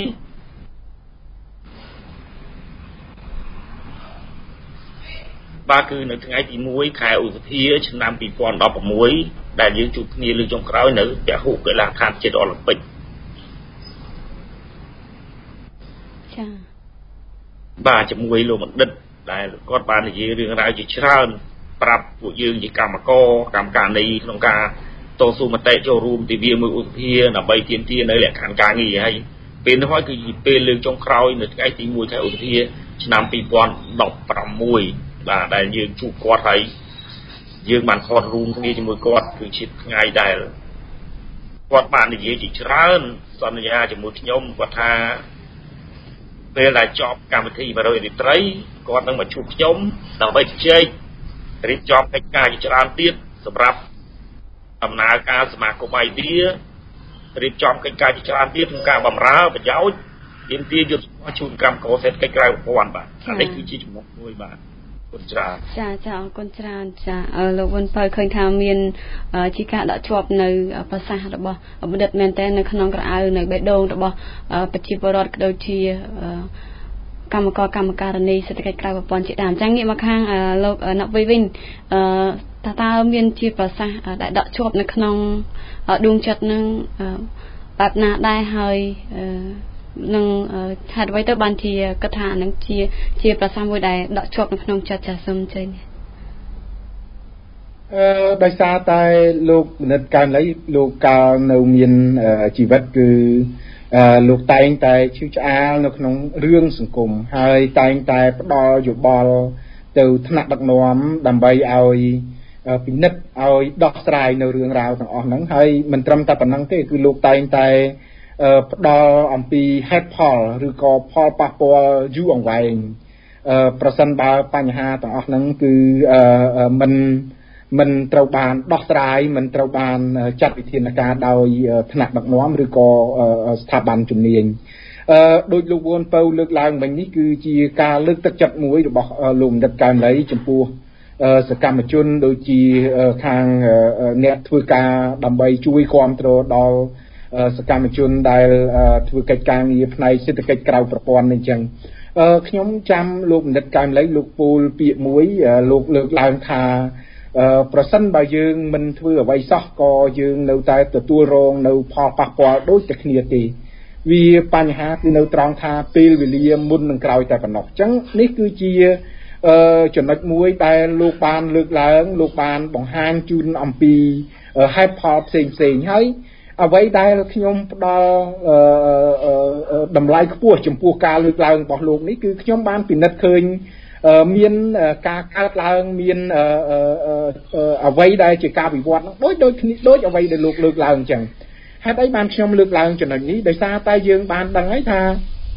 បាទគឺនៅថ្ងៃទីមួយខែឧសភាឆ្នាំยี่สิบสิบหกដែលយើងជួបគ្នាលើកចុងក្រោយនៅពហុកីឡដ្ឋានជាតិអូឡ িম্পিক ចា៎បាទជាមួយលោកបណ្ឌិតដែលគាត់បាននិយាយរឿងរ៉ាវជាច្រើនប្រាប់ពួកយើងជាកម្មករកម្មការនីក្នុងការតស៊ូមតិចូលរួមទិវាមួយឧសភាដើម្បីទាមទារនៅលក្ខខណ្ឌការងារហើយពេលនោះហើយគឺជាពេលលើកចុងក្រោយនៅថ្ងៃទីមួយខែឧសភាឆ្នាំยี่สิบสิบหกបាទដែលយើងជួបគាត់ហើយយើងបានខត់រួមគ្នាជាមួយគាត់គឺជាថ្ងៃដែលគាត់បាននិយាយជាច្រើនសន្យាជាមួយខ្ញុំគាត់ថាពេលដែលចប់កម្មវិធីមួយរយរាត្រីគាត់នឹងមកជួបខ្ញុំដើម្បីជជែករៀបចំកិច្ចការជាច្រើនទៀតសម្រាប់ដំណើរការសមាគម idea រៀបចំកិច្ចការជាច្រើនទៀតក្នុងការបម្រើប្រយោជន៍ទាមទារយុទ្ធសាស្ត្រជូនកម្មករសេដ្ឋកិច្ចក្រៅប្រព័ន្ធបាទអានេះគឺជាចំណុចមួយបាទគុណច្រើនចាចាអរគុណច្រើនចាលោកវុនពៅឃើញថាមានជាការដកជាប់នៅប្រសាសន៍របស់បណ្ឌិតមែនតើនៅក្នុងក្រអៅនៅបេះដូងរបស់ប្រជាពលរដ្ឋក៏ដូចជាកម្មករកម្មការិនីសេដ្ឋកិច្ចក្រៅប្រព័ន្ធជាដើមអញ្ចឹងងាកមកខាងលោកណប់វីវិញតើតើមានជាប្រសាសន៍ដែលដកជាប់នៅក្នុងដួងចិត្តនឹងបែបណាដែរហើយនឹងហេតុអ្វីទៅបានជាគិតថានឹងជាជាប្រសាសន៍មួយដែលដកជាប់នៅក្នុងចិត្តចាសសូមចេញអឺដោយសារតែលោកមនិតកើនលីលោកកាលនៅមានជីវិតគឺអឺលោកតែងតែឈឺឆ្អាលនៅក្នុងរឿងសង្គមហើយតែងតែផ្ដល់យោបល់ទៅថ្នាក់ដឹកនាំដើម្បីឲ្យពិនិត្យឲ្យដោះស្រាយនៅរឿងរ៉ាវទាំងអស់ហ្នឹងហើយមិនត្រឹមតែប៉ុណ្្នឹងទេគឺលោកតែងតែផ្ដល់អំពីហេតុផលឬក៏ផលប៉ះពាល់យូរអង្វែងប្រសិនបើបញ្ហាទាំងអស់ហ្នឹងគឺមិនមិនត្រូវបានដោះស្រាយមិនត្រូវបានចាត់វិធានការដោយថ្នាក់ដឹកនាំឬក៏ស្ថាប័នជំនាញអឺដោយលោកវុនពៅលើកឡើងមិញនេះគឺជាការលើកទឹកចិត្តមួយរបស់លោកបណ្ឌិតកើនលីចំពោះសកម្មជនដូចជាខាងអ្នកធ្វើការដើម្បីជួយគាំទ្រដល់សកម្មជនដែលធ្វើកិច្ចការងារផ្នែកសេដ្ឋកិច្ចក្រៅប្រព័ន្ធនេះអញ្ចឹងខ្ញុំចាំលោកបណ្ឌិតកើនលីលោកពូលពាក្យមួយលោកលើកឡើងថាប្រសិនបើយើងមិនធ្វើអ្វីសោះក៏យើងនៅតែទទួលរងនៅផលប៉ះពាល់ដូចតែគ្នាទេវាបញ្ហាគឺនៅត្រង់ថាពេលវេលាមុននឹងក្រោយតែប៉ុណ្ណោះអញ្ចឹងនេះគឺជាអឺចំណុចមួយដែលលោកបានលើកឡើងលោកបានបង្ហាញជូនអំពីហេតុផលផ្សេងផ្សេងហើយអ្វីដែលខ្ញុំផ្ដល់តម្លៃខ្ពស់ចំពោះការលើកឡើងរបស់លោកនេះគឺខ្ញុំបានពិនិត្យឃើញមានការកើតឡើងមានអ្វីដែលជាការវិវត្តន៍ដូចដូចគ្នាដូចអ្វីដែលលោកលើកឡើងអញ្ចឹងហេតុអីបានខ្ញុំលើកឡើងចំណុចនេះដោយសារតែយើងបានដឹងហើយថា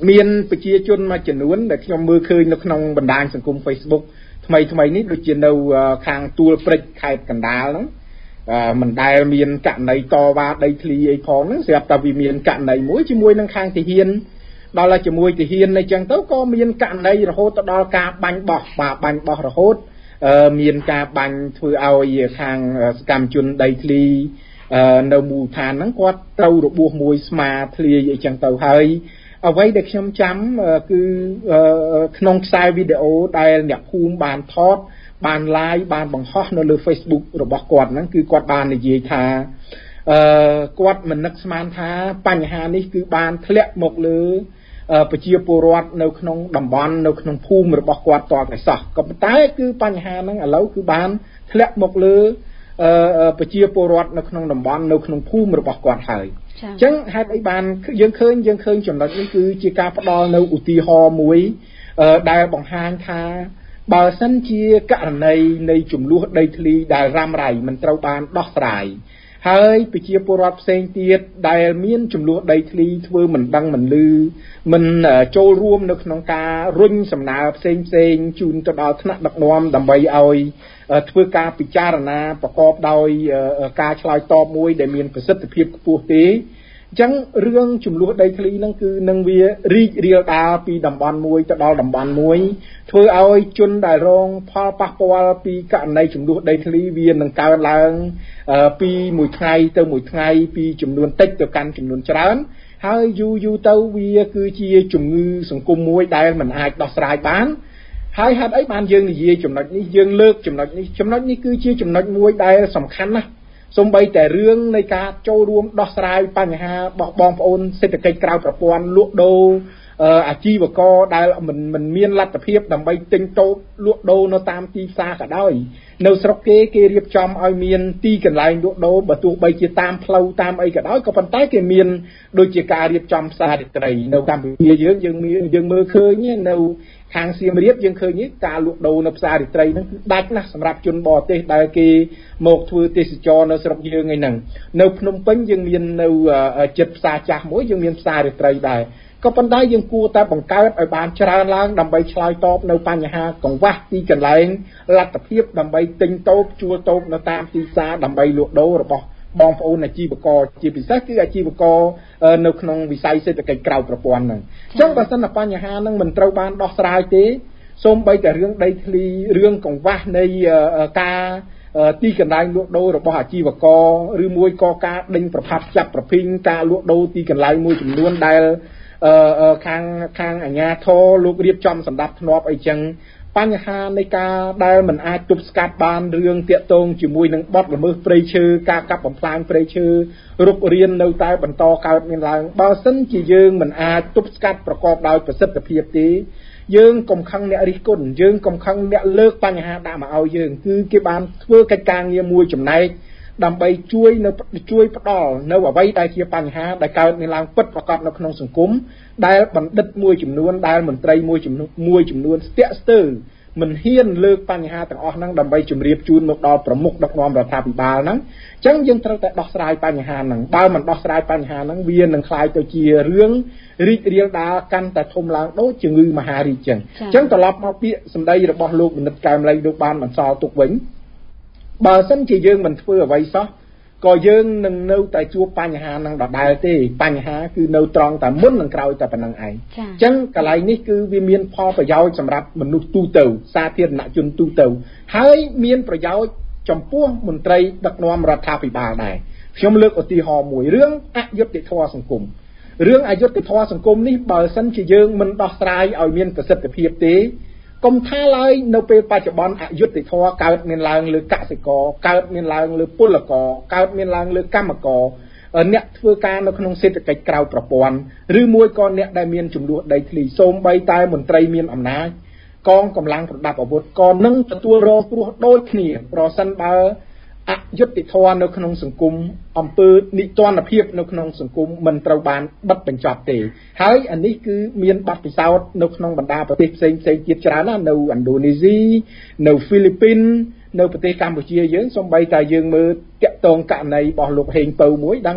មានប្រជាជនមួយចំនួនដែលខ្ញុំមើលឃើញនៅក្នុងបណ្ដាញសង្គម Facebook ថ្មីថ្មីនេះដូចជានៅខាងទួលព្រិចខេត្តកណ្ដាលហ្នឹងមិនដែលមានករណីតវ៉ាដីធ្លីអីផងហ្នឹងស្រាប់តែវាមានករណីមួយជាមួយនឹងខាងទាហានដល់តែជាមួយទាហានអីចឹងទៅក៏មានករណីរហូតទៅដល់ការបាញ់បោះបាទបាញ់បោះរហូតមានការបាញ់ធ្វើឲ្យខាងសកម្មជនដីធ្លីនៅមូលដ្ឋានហ្នឹងគាត់ត្រូវរបួសមួយស្មាធ្លាយអីចឹងទៅហើយអ្វីដែលខ្ញុំចាំគឺក្នុងខ្សែវីដេអូដែលអ្នកភូមិបានថតបាន live បានបង្ហោះនៅលើ Facebook របស់គាត់ហ្នឹងគឺគាត់បាននិយាយថាអឺគាត់មិននឹកស្មានថាបញ្ហានេះគឺបានធ្លាក់មកលើប្រជាពលរដ្ឋនៅក្នុងតំបន់នៅក្នុងភូមិរបស់គាត់តតែសោះក៏ប៉ុន្តែគឺបញ្ហាហ្នឹងឥឡូវគឺបានធ្លាក់មកលើប្រជាពលរដ្ឋនៅក្នុងតំបន់នៅក្នុងភូមិរបស់គាត់ហើយអញ្ចឹងហេតុអីបានយើងឃើញយើងឃើញចំណុចនេះគឺជាការផ្ដល់នៅឧទាហរណ៍មួយដែលបង្ហាញថាបើសិនជាករណីនៃចំនួនដីធ្លីដែលរ៉ាំរ៉ៃមិនត្រូវបានដោះស្រាយហើយប្រជាពលរដ្ឋផ្សេងទៀតដែលមានចំនួនដីធ្លីធ្វើមិនដឹងមិនឮមិនចូលរួមនៅក្នុងការរុញសំណើផ្សេងផ្សេងជូនទៅដល់ថ្នាក់ដឹកនាំដើម្បីឲ្យធ្វើការពិចារណាប្រកបដោយការឆ្លើយតបមួយដែលមានប្រសិទ្ធភាពខ្ពស់ទេអញ្ចឹងរឿងចំនួនដីធ្លីហ្នឹងគឺនឹងវារីករាលដាលពីតំបន់មួយទៅដល់តំបន់មួយធ្វើឲ្យជនដែលរងផលប៉ះពាល់ពីករណីចំនួនដីធ្លីវានឹងកើនឡើងពីមួយថ្ងៃទៅមួយថ្ងៃពីចំនួនតិចទៅកាន់ចំនួនច្រើនហើយយូរយូរទៅវាគឺជាជំងឺសង្គមមួយដែលមិនអាចដោះស្រាយបានហើយហេតុអីបានយើងនិយាយចំណុចនេះយើងលើកចំណុចនេះចំណុចនេះគឺជាចំណុចមួយដែលសំខាន់ណាស់សូម្បីតែរឿងនៃការចូលរួមដោះស្រាយបញ្ហារបស់បងប្អូនសេដ្ឋកិច្ចក្រៅប្រព័ន្ធលក់ដូរអាជីវករដែលមិនមិនមានលទ្ធភាពដើម្បីទិញតូបលក់ដូរនៅតាមទីផ្សារក៏ដោយនៅស្រុកគេគេរៀបចំឲ្យមានទីកន្លែងលក់ដូរបើទោះបីជាតាមផ្លូវតាមអីក៏ដោយក៏ប៉ុន្តែគេមានដូចជាការរៀបចំផ្សាររាត្រីនៅកម្ពុជាយើងយើងមានយើងមើលឃើញនៅខាងសៀមរាបយើងឃើញការលក់ដូរនៅផ្សាររាត្រីហ្នឹងគឺដាច់ណាស់សម្រាប់ជនបរទេសដែលគេមកធ្វើទេសចរនៅស្រុកយើងឯហ្នឹងនៅភ្នំពេញយើងមាននៅចិត្តផ្សារចាស់មួយយើងមានផ្សាររាត្រីដែរក៏ប៉ុន្តែយើងគួរតែបង្កើតឲ្យបានច្រើនឡើងដើម្បីឆ្លើយតបនៅបញ្ហាកង្វះទីកន្លែងលទ្ធភាពដើម្បីទិញតូបជួលតូបនៅតាមទីផ្សារដើម្បីលក់ដូររបស់បងប្អូនអាជីវករជាពិសេសគឺអាជីវករនៅក្នុងវិស័យសេដ្ឋកិច្ចក្រៅប្រព័ន្ធហ្នឹងអញ្ចឹងបើសិនតែបញ្ហាហ្នឹងមិនត្រូវបានដោះស្រាយទេសូម្បីតែរឿងដីធ្លីរឿងកង្វះនៃការទីកន្លែងលក់ដូររបស់អាជីវករឬមួយក៏ការដេញប្រផាប់ចាប់ប្រភីងការលក់ដូរទីកន្លែងមួយចំនួនដែលខាងខាងអាជ្ញាធរលោករៀបចំសម្ដាប់ធ្នាប់អីចឹងបញ្ហានៃការដែលមិនអាចទប់ស្កាត់បានរឿងតាក់ទងជាមួយនឹងបទល្មើសព្រៃឈើការកាប់បំផ្លាញព្រៃឈើរុករាននៅតែបន្តកើតមានឡើងបើសិនជាយើងមិនអាចទប់ស្កាត់ប្រកបដោយប្រសិទ្ធភាពទេយើងកុំខឹងអ្នករិះគន់យើងកុំខឹងអ្នកលើកបញ្ហាដាក់មកឲ្យយើងគឺគេបានធ្វើកិច្ចការងារមួយចំណែកដើម្បីជួយនៅជួយផ្ដល់នៅអ្វីដែលជាបញ្ហាដែលកើតមានឡើងពិតប្រាកដនៅក្នុងសង្គមដែលបណ្ឌិតមួយចំនួនដែលមន្ត្រីមួយចំនួនមួយចំនួនស្ទាក់ស្ទើរមិនហ៊ានលើកបញ្ហាទាំងអស់ហ្នឹងដើម្បីជម្រាបជូនមកដល់ប្រមុខដឹកនាំរដ្ឋាភិបាលហ្នឹងអញ្ចឹងយើងត្រូវតែដោះស្រាយបញ្ហាហ្នឹងបើមិនដោះស្រាយបញ្ហាហ្នឹងវានឹងក្លាយទៅជារឿងរីករាលដាលកាន់តែធំឡើងដូចជំងឺមហារីកអញ្ចឹងអញ្ចឹងត្រឡប់មកពាក្យសម្ដីរបស់លោកបណ្ឌិតកែមលីលោកបានបន្សល់ទុកវិញបើសិនជាយើងមិនធ្វើអ្វីសោះក៏យើងនឹងនៅតែជួបបញ្ហានឹងដដែលទេបញ្ហាគឺនៅត្រង់តែមុននឹងក្រោយតែប៉ុណ្្នឹងឯងអញ្ចឹងកន្លែងនេះគឺវាមានផលប្រយោជន៍សម្រាប់មនុស្សទូទៅសាធារណជនទូទៅហើយមានប្រយោជន៍ចំពោះមន្ត្រីដឹកនាំរដ្ឋាភិបាលដែរខ្ញុំលើកឧទាហរណ៍មួយរឿងអយុត្តិធម៌សង្គមរឿងអយុត្តិធម៌សង្គមនេះបើសិនជាយើងមិនដោះស្រាយឲ្យមានប្រសិទ្ធភាពទេកុំថាឡើយនៅពេលបច្ចុប្បន្នអយុត្តិធម៌កើតមានឡើងលើកសិករកើតមានឡើងលើពលករកើតមានឡើងលើកម្មករអ្នកធ្វើការនៅក្នុងសេដ្ឋកិច្ចក្រៅប្រព័ន្ធឬមួយក៏អ្នកដែលមានចំនួនដីធ្លីសូម្បីតែមន្ត្រីមានអំណាចកងកម្លាំងប្រដាប់អាវុធក៏នឹងទទួលរងគ្រោះដូចគ្នាប្រសិនបើអយុត្តិធម៌នៅក្នុងសង្គមអំពើនិទានភាពនៅក្នុងសង្គមមិនត្រូវបានបិទបញ្ចប់ទេហើយអានេះគឺមានបទពិសោធន៍នៅក្នុងបណ្ដាប្រទេសផ្សេងផ្សេងទៀតច្រើនណាស់នៅឥណ្ឌូនេស៊ីនៅហ្វីលីពីននៅប្រទេសកម្ពុជាយើងសូម្បីតែយើងមើលតាក់ទងករណីរបស់លោកហេងពៅមួយដឹង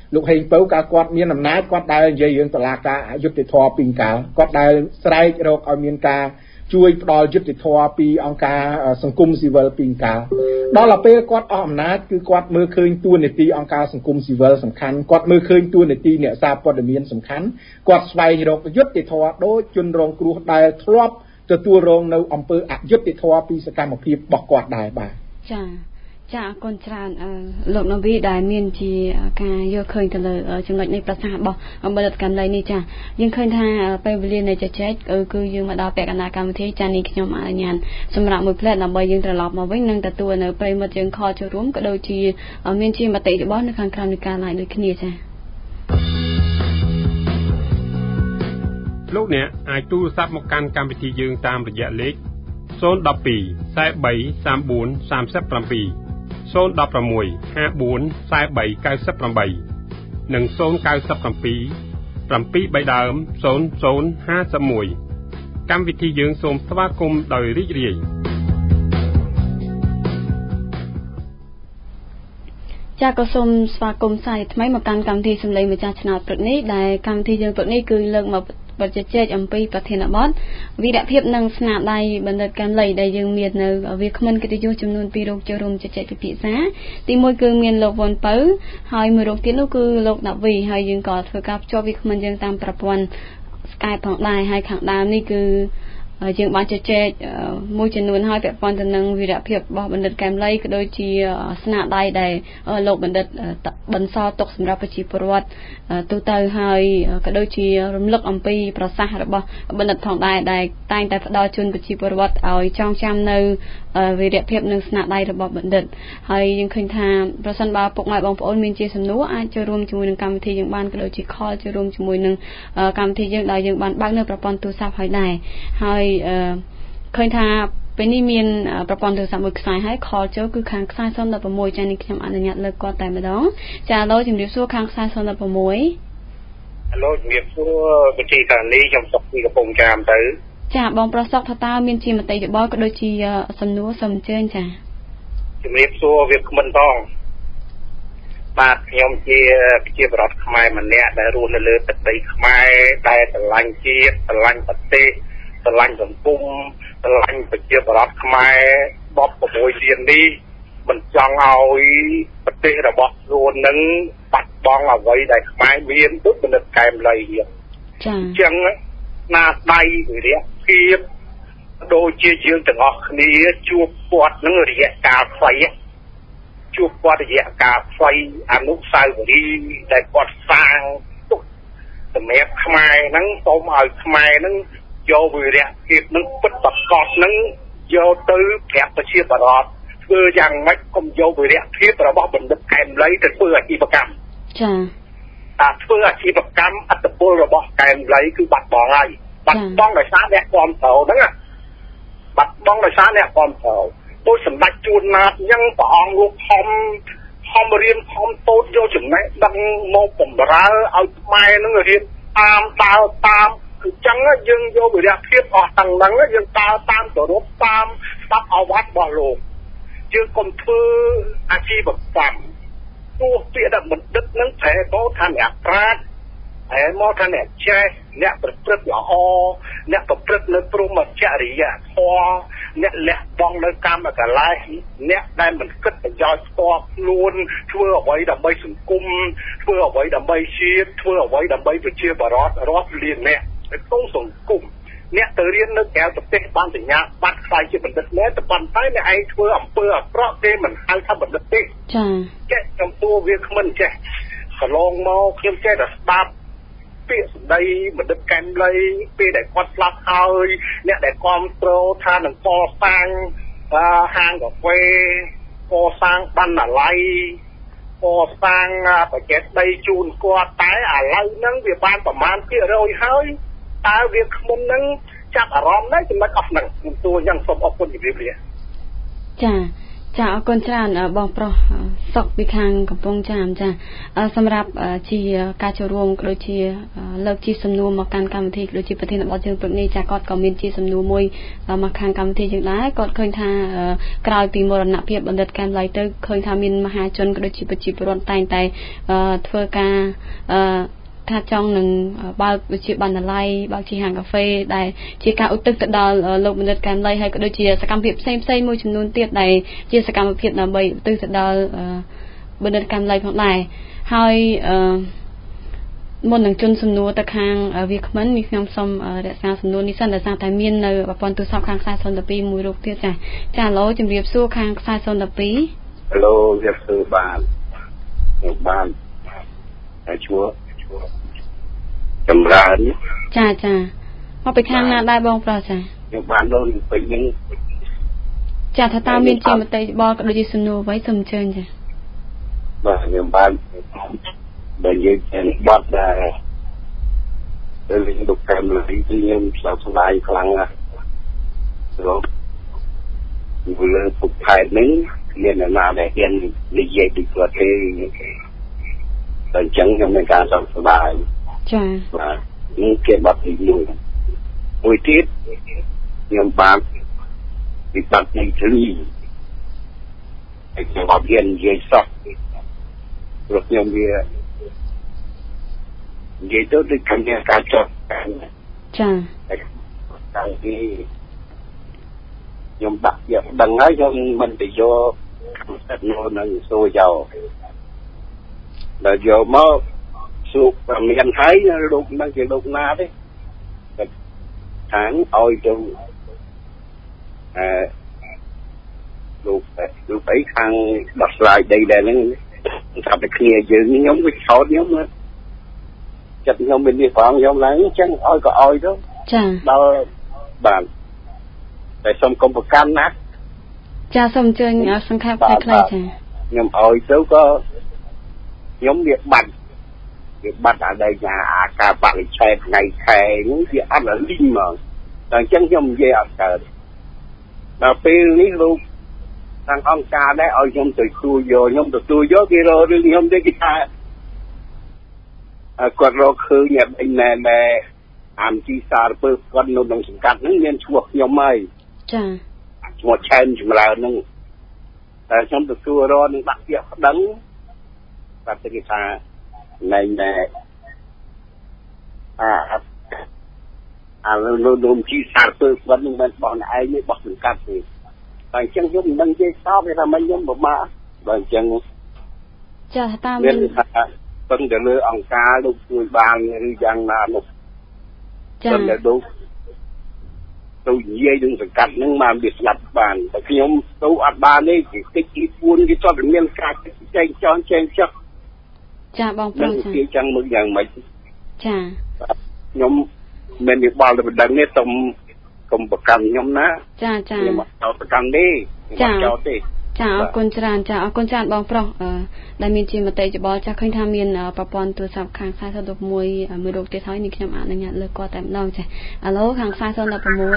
លោកហេងពៅកាលគាត់មានអំណាចគាត់ដែលនិយាយរឿងតុលាការអយុត្តិធម៌ពីកាលគាត់ដែលស្រែករកឲ្យមានការជួយផ្ដល់យុត្តិធម៌ពីអង្គការសង្គមស៊ីវិលពីកាលដល់ទៅពេលគាត់អស់អំណាចគឺគាត់មើលឃើញតួនាទីអង្គការសង្គមស៊ីវិលសំខាន់គាត់មើលឃើញតួនាទីអ្នកសារព័ត៌មានសំខាន់គាត់ស្វែងរកយុត្តិធម៌ដោយជនរងគ្រោះដែលធ្លាប់ទទួលរងនៅអំពើអយុត្តិធម៌ពីសកម្មភាពរបស់គាត់ដែរបាទចាចាអរគុណច្រើនលោកនវីដែលមានជាការយកឃើញទៅលើចំណុចនៃប្រសាសន៍របស់បណ្ឌិតកម្មលីនេះចាយើងឃើញថាពេលវេលានៃជជែកគឺយើងមកដល់ពាក់កណ្ដាលកម្មវិធីចានេះខ្ញុំអនុញ្ញាតសម្រាប់មួយផ្លែតដើម្បីយើងត្រឡប់មកវិញនឹងទទួលនៅប្រិមិត្តយើងខលចូលរួមក៏ដូចជាមានជាមតិរបស់នៅខាងក្រៅនៃការឡាយដូចគ្នាចាលោកអ្នកអាចទូរស័ព្ទមកកាន់កម្មវិធីយើងតាមរយៈលេខศูนย์ หนึ่ง สอง สี่ สาม สาม สี่ สาม เจ็ด ศูนย์ หนึ่ง หก ห้า สี่ สี่ เก้า แปดនិងศูนย์ เก้า เจ็ด เจ็ด bảy បីដើម ศูนย์ ศูนย์ ห้า หนึ่งកម្មវិធីយើងសូមស្វាគមន៍ដោយរីករាយចាក៏សូមស្វាគមន៍សាយថ្មីមកកាន់កម្មវិធីសម្លេងម្ចាស់ឆ្នោតព្រឹកនេះដែលកម្មវិធីយើងព្រឹកនេះគឺលើកមកបទជជែកអំពីប្រធានបទវីរភាពនិងស្នាដៃបណ្ឌិតកម្មលីដែលយើងមាននៅវាគ្មិនកិត្តិយសចំនួនពីររូបចូលរួមជជែកពិភាក្សាទីមួយគឺមានលោកវ៉ុនពៅហើយមួយរូបទៀតនោះគឺលោកណាវីហើយយើងក៏ធ្វើការភ្ជាប់វាគ្មិនយើងតាមប្រព័ន្ធ Skype ផងដែរហើយខាងដើមនេះគឺយើងបានជជែកមួយចំនួនហើយពាក់ព័ន្ធទៅនឹងវីរភាពរបស់បណ្ឌិតកែមលីក៏ដូចជាស្នាដៃដែលលោកបណ្ឌិតបន្សល់ទុកសម្រាប់ប្រជាពលរដ្ឋទូទៅហើយក៏ដូចជារំលឹកអំពីប្រសាសន៍របស់បណ្ឌិតផងដែរដែលតែងតែផ្ដល់ជូនប្រជាពលរដ្ឋឲ្យចងចាំនៅវីរភាពនិងស្នាដៃរបស់បណ្ឌិតហើយយើងឃើញថាប្រសិនបើពុកម៉ែបងប្អូនមានជាសំណួរអាចចូលរួមជាមួយនឹងកម្មវិធីយើងបានក៏ដូចជា call ចូលរួមជាមួយនឹងកម្មវិធីយើងដែលយើងបានបើកនៅប្រព័ន្ធទូរស័ព្ទហើយដែរហើយឃើញថាពេលនេះមានប្រព័ន្ធទូរស័ព្ទមួយខ្សែហើយ call ចូលគឺខាងខ្សែศูนย์ หนึ่ง หกចា៎នេះខ្ញុំអនុញ្ញាតលើកគាត់តែម្ដងចាឥឡូវជំរាបសួរខាងខ្សែศูนย์ หนึ่ง หกឥឡូវជំរាបសួរវិទ្យាសាស្ត្រនេះខ្ញុំសុកពីកំពង់ចាមទៅចាបងប្រុសសុកថាតើមានជាមតិយោបល់ក៏ដូចជាសំណួរសូមអញ្ជើញចាជំរាបសួរវាគ្មិនផងបាទខ្ញុំជាប្រជាពលរដ្ឋខ្មែរម្នាក់ដែលរស់នៅលើទឹកដីខ្មែរដែលស្រឡាញ់ជាតិស្រឡាញ់ប្រទេសស្រឡាញ់សង្គមស្រឡាញ់ប្រជាពលរដ្ឋខ្មែរដប់ប្រមូលជានេះមិនចង់ឲ្យប្រទេសរបស់ខ្លួននឹងបាត់បង់អ្វីដែលខ្មែរមានដូចបណ្ឌិតកែមលីចាអញ្ចឹងណាដៃវិរៈភាពដូចជាយើងទាំងអស់គ្នាជួបគាត់នឹងរយៈកាលខ្លីជួបគាត់រយៈកាលខ្លីអនុស្សាវរីយ៍ដែលគាត់សាងទុកសម្រាប់ខ្មែរហ្នឹងសូមឲ្យខ្មែរហ្នឹងយកវិរៈភាពនឹងពិតប្រាកដនឹងយកទៅប្រាប់ប្រជាពលរដ្ឋធ្វើយ៉ាងម៉េចកុំយកវិរៈភាពរបស់បណ្ឌិតកែមលីទៅធ្វើអាជីវកម្មចាតែធ្វើអាជីវកម្មអត្តពលរបស់កែមលីគឺបាត់បង់ហើយបាត់បង់ដោយសារអ្នកគាំទ្រហ្នឹងបាត់បង់ដោយសារអ្នកគាំទ្រដោយសម្ដេចជួនណាតអញ្ចឹងព្រះអង្គលោកខំខំរៀនខំតូចយកចំណេះដឹងមកបំរើឲ្យខ្មែរនឹងរៀនតាមដើរតាមគឺអញ្ចឹងយើងយកវិរៈភាពអស់ទាំងហ្នឹងយើងដើរតាមគោរពតាមស្ដាប់អាវ៉ាត់របស់លោកយើងកុំធ្វើអាជីវកម្មទោះពាក្យដែលបណ្ឌិតនឹងប្រែទៅថាអ្នកប្រាជ្ញតែមកថាអ្នកចេះអ្នកប្រព្រឹត្តល្អអ្នកប្រព្រឹត្តនៅព្រហ្មចរិយាធម៌អ្នកលះបង់នៅកម្មកលេសអ្នកដែលមិនគិតប្រយោជន៍ផ្ទាល់ខ្លួនធ្វើអ្វីដើម្បីសង្គមធ្វើអ្វីដើម្បីជាតិធ្វើអ្វីដើម្បីប្រជាពលរដ្ឋរាប់លានអ្នកនៅក្នុងសង្គមអ្នកទៅរៀននៅក្រៅប្រទេសបានសញ្ញាបត្រខ្លាយជាបណ្ឌិតមែនតែប៉ុន្តែអ្នកឯងធ្វើអំពើអាក្រក់ទេមិនហៅថាបណ្ឌិតទេចា៎ចេះចំពោះវាគ្មិនចេះកន្លងមកខ្ញុំចេះតែស្ដាប់ពាក្យសម្ដីបណ្ឌិតកែមលីពេលដែលគាត់ស្លាប់ហើយអ្នកដែលគាំទ្រថានឹងកសាងហាងកាហ្វេកសាងបណ្ណាល័យកសាងបច្ចេកដីជូនគាត់តែឥឡូវហ្នឹងវាបានប្រមាណភាគរយហើយតើវាគ្មិនហ្នឹងចាប់អារម្មណ៍ដែរចំណុចអស់ហ្នឹងខ្ញុំទួយ៉ាងសូមអរគុណជម្រាបលាចាចាអរគុណច្រើនបងប្រុសសសុកពីខាងកំពង់ចាមចាសម្រាប់ជាការចូលរួមដូចជាលើកជាសំណួរមកកាន់កម្មវិធីដូចជាប្រធានបទយើងព្រឹកនេះចាគាត់ក៏មានជាសំណួរមួយមកខាងកម្មវិធីយើងដែរគាត់ឃើញថាក្រោយពីមរណភាពបណ្ឌិតកែមលៃទៅឃើញថាមានមហាជនក៏ដូចជាប្រជាពលរដ្ឋតែងតែធ្វើការថាចង់នឹងបើកដូចជាបណ្ណាល័យបើកជាហាងកាហ្វេដែលជាការឧទ្ទិសទៅដល់លោកបណ្ឌិតកែមលីហើយក៏ដូចជាសកម្មភាពផ្សេងផ្សេងមួយចំនួនទៀតដែលជាសកម្មភាពដើម្បីឧទ្ទិសទៅដល់បណ្ឌិតកែមលីផងដែរហើយមុននឹងជន់សំណួរទៅខាងវាគ្មិននេះខ្ញុំសូមរក្សាសំណួរនេះសិនដោយសារតែមាននៅប្រព័ន្ធទូរស័ព្ទខាងខ្សែศูนย์ ពីរមួយរូបទៀតចាចាឡូជំរាបសួរខាងខ្សែศูนย์ ពីរឡូជំរាបសួរបាទខ្ញុំបានហើយឈ្មោះចម្រើនចាចាមកពីខាងណាដែរបងប្រុសចាខ្ញុំបានលោកពេញហ្នឹងចាថាតើមានជាមតិបលក៏ដូចជាសំណួរអ្វីសូមអញ្ជើញចាបាទខ្ញុំបានបើនិយាយពីបទដែរទៅលេងលោកកែមលីខ្ញុំសោកស្ដាយខ្លាំងណាស់ព្រោះពីលើពុកផែនហ្នឹងមានអ្នកណាដែលហ៊ាននិយាយពីគាត់ទេតែអញ្ចឹងខ្ញុំមានការសោកស្ដាយចា៎បាទនេះគេបាត់ទីមួយមួយទៀតខ្ញុំបានពីបាត់ទីтриហើយខ្ញុំអត់ហ៊ាននិយាយសោះព្រោះខ្ញុំវានិយាយទៅដូចគ្នាការចោទចា៎តាំងពីខ្ញុំដាក់យកដឹងហើយខ្ញុំមិនទៅយកសិទ្ធិនោះនឹងសួរយកដល់យកមកសុខមានហើយលោកនឹងជាលោកណាទេតែខាងឲ្យទៅអឺលោកលោកអីខាងដោះស្រាយដីដែរហ្នឹងថាតែគ្នាយើងខ្ញុំវាឆោតខ្ញុំចិត្តខ្ញុំមាននេះផងខ្ញុំឡើងអញ្ចឹងឲ្យក៏ឲ្យទៅចាដល់បាទតែសូមកុំប្រកាន់ណាចាសូមអញ្ជើញសង្ខេបខ្លីៗចាខ្ញុំឲ្យទៅក៏ខ្ញុំវាបាត់វាបាត់អាដីអាការបរិច្ឆេទថ្ងៃខែហ្នឹងវាអត់លីងមកតែអញ្ចឹងខ្ញុំនិយាយអត់កើតដល់ពេលនេះលោកខាងអង្គការដែរឲ្យខ្ញុំទៅជួយយកខ្ញុំទទួលយកគេរករឿងខ្ញុំទេគេថាគាត់រកឃើញអ្នកឯណែណែអាមជីសារពើគាត់នៅក្នុងសង្កាត់ហ្នឹងមានឈ្មោះខ្ញុំហើយចាឈ្មោះឆែនចម្រើនហ្នឹងតែខ្ញុំទទួលរកនឹងដាក់ពាក្យប្តឹងតែគេថាណែណែអាអាលោកលោកជីសារពើគាត់នឹងមិនបោះឯងទេបោះសង្កាត់ទេតែអញ្ចឹងខ្ញុំមិនដឹងទេសោកទេថាមិនខ្ញុំពិបាកបើអញ្ចឹងចាតាមមានថាពឹងទៅលើអង្គការលោកជួយបានឬយ៉ាងណានោះចាតែលោកទៅនិយាយនឹងសង្កាត់ហ្នឹងមកវាស្ដាប់បានតែខ្ញុំទៅអត់បានទេគេតិចទីពួនគេចង់មានការចែកចង់ចែកចុះចាបងប្រុសចាគេចឹងមើលយ៉ាងម៉េចចាខ្ញុំមានវិបល់ទៅបណ្ដឹងនេះសូមកុំប្រកាន់ខ្ញុំណាចាចាខ្ញុំអត់ប្រកាន់ទេខ្ញុំអត់ចោលទេចាអរគុណច្រើនចាអរគុណច្រើនបងប្រុសដែលមានជាមតិយោបល់ចាឃើញថាមានប្រព័ន្ធទូរស័ព្ទខាងខ្សែศูนย์ មួយមួយរូបទៀតហើយនេះខ្ញុំអនុញ្ញាតលើកគាត់តែម្ដងចាអាឡូខាងខ្សែศูนย์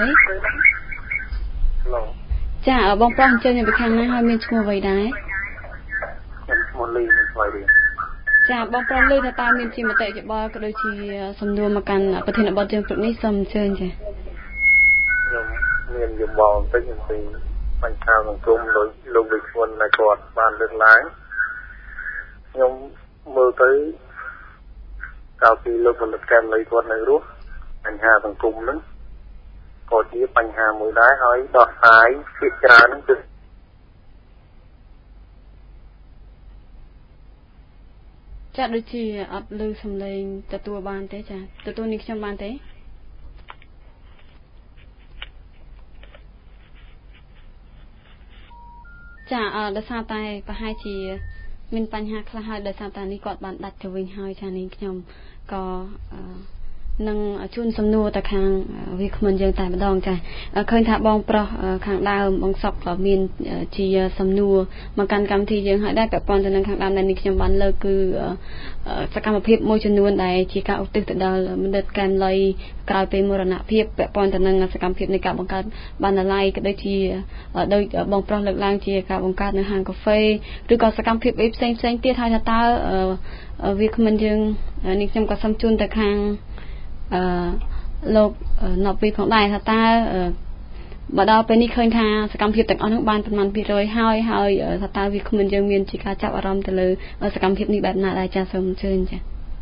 ឡូចាបងប្រុសអញ្ជើញពីខាងណាហើយមានឈ្មោះអ្វីដែរខ្ញុំឈ្មោះលីស្វាយរៀងចាបងប្រុសលើថាតើមានជាមតិយោបល់ក៏ដូចជាសំណួរមកកាន់ប្រធានបទយើងព្រឹកនេះសូមអញ្ជើញចាខ្ញុំមានយោបល់បន្តិចអំពីបញ្ហាសង្គមដោយលោកវិជ្ជាដែលគាត់បានលើកឡើងខ្ញុំមើលទៅកាលពីលោកបណ្ឌិតកែមលីគាត់នៅរស់បញ្ហាសង្គមហ្នឹងក៏ជាបញ្ហាមួយដែរហើយដោះស្រាយភាគច្រើនហ្នឹងគឺចាដូចជាអត់ឮសំឡេងទទួលបានទេចាទទួលនេះខ្ញុំបានទេចាអឺដោយសារតែប្រហែលជាមានបញ្ហាខ្លះហើយដោយសារតែនេះគាត់បានដាច់ទៅវិញហើយចានេះខ្ញុំក៏អឺនឹងជួនសំណួរទៅខាងវាគ្មិនយើងតែម្ដងចាឃើញថាបងប្រុសខាងដើមបងសុកក៏មានជាសំណួរមកកាន់កម្មវិធីយើងហើយដែរពាក់ព័ន្ធទៅនឹងខាងដើមដែលនេះខ្ញុំបានលើកគឺសកម្មភាពមួយចំនួនដែលជាការឧទ្ទិសទៅដល់បណ្ឌិតកែមលីក្រោយពេលមរណភាពពាក់ព័ន្ធទៅនឹងសកម្មភាពនៃការបង្កើតបណ្ណាល័យក៏ដូចជាដោយបងប្រុសលើកឡើងជាការបង្កើតនៅហាងកាហ្វេឬក៏សកម្មភាពអីផ្សេងផ្សេងទៀតហើយថាតើវាគ្មិនយើងនេះខ្ញុំក៏សូមជូនទៅខាងអឺលោកណប់ពីផងដែរថាតើមកដល់ពេលនេះឃើញថាសកម្មភាពទាំងអស់នោះបានប្រមាណពីរយហើយហើយថាតើវាគ្មិនយើងមានជាការចាប់អារម្មណ៍ទៅលើសកម្មភាពនេះបែបណាដែរចាសូមអញ្ជើញចា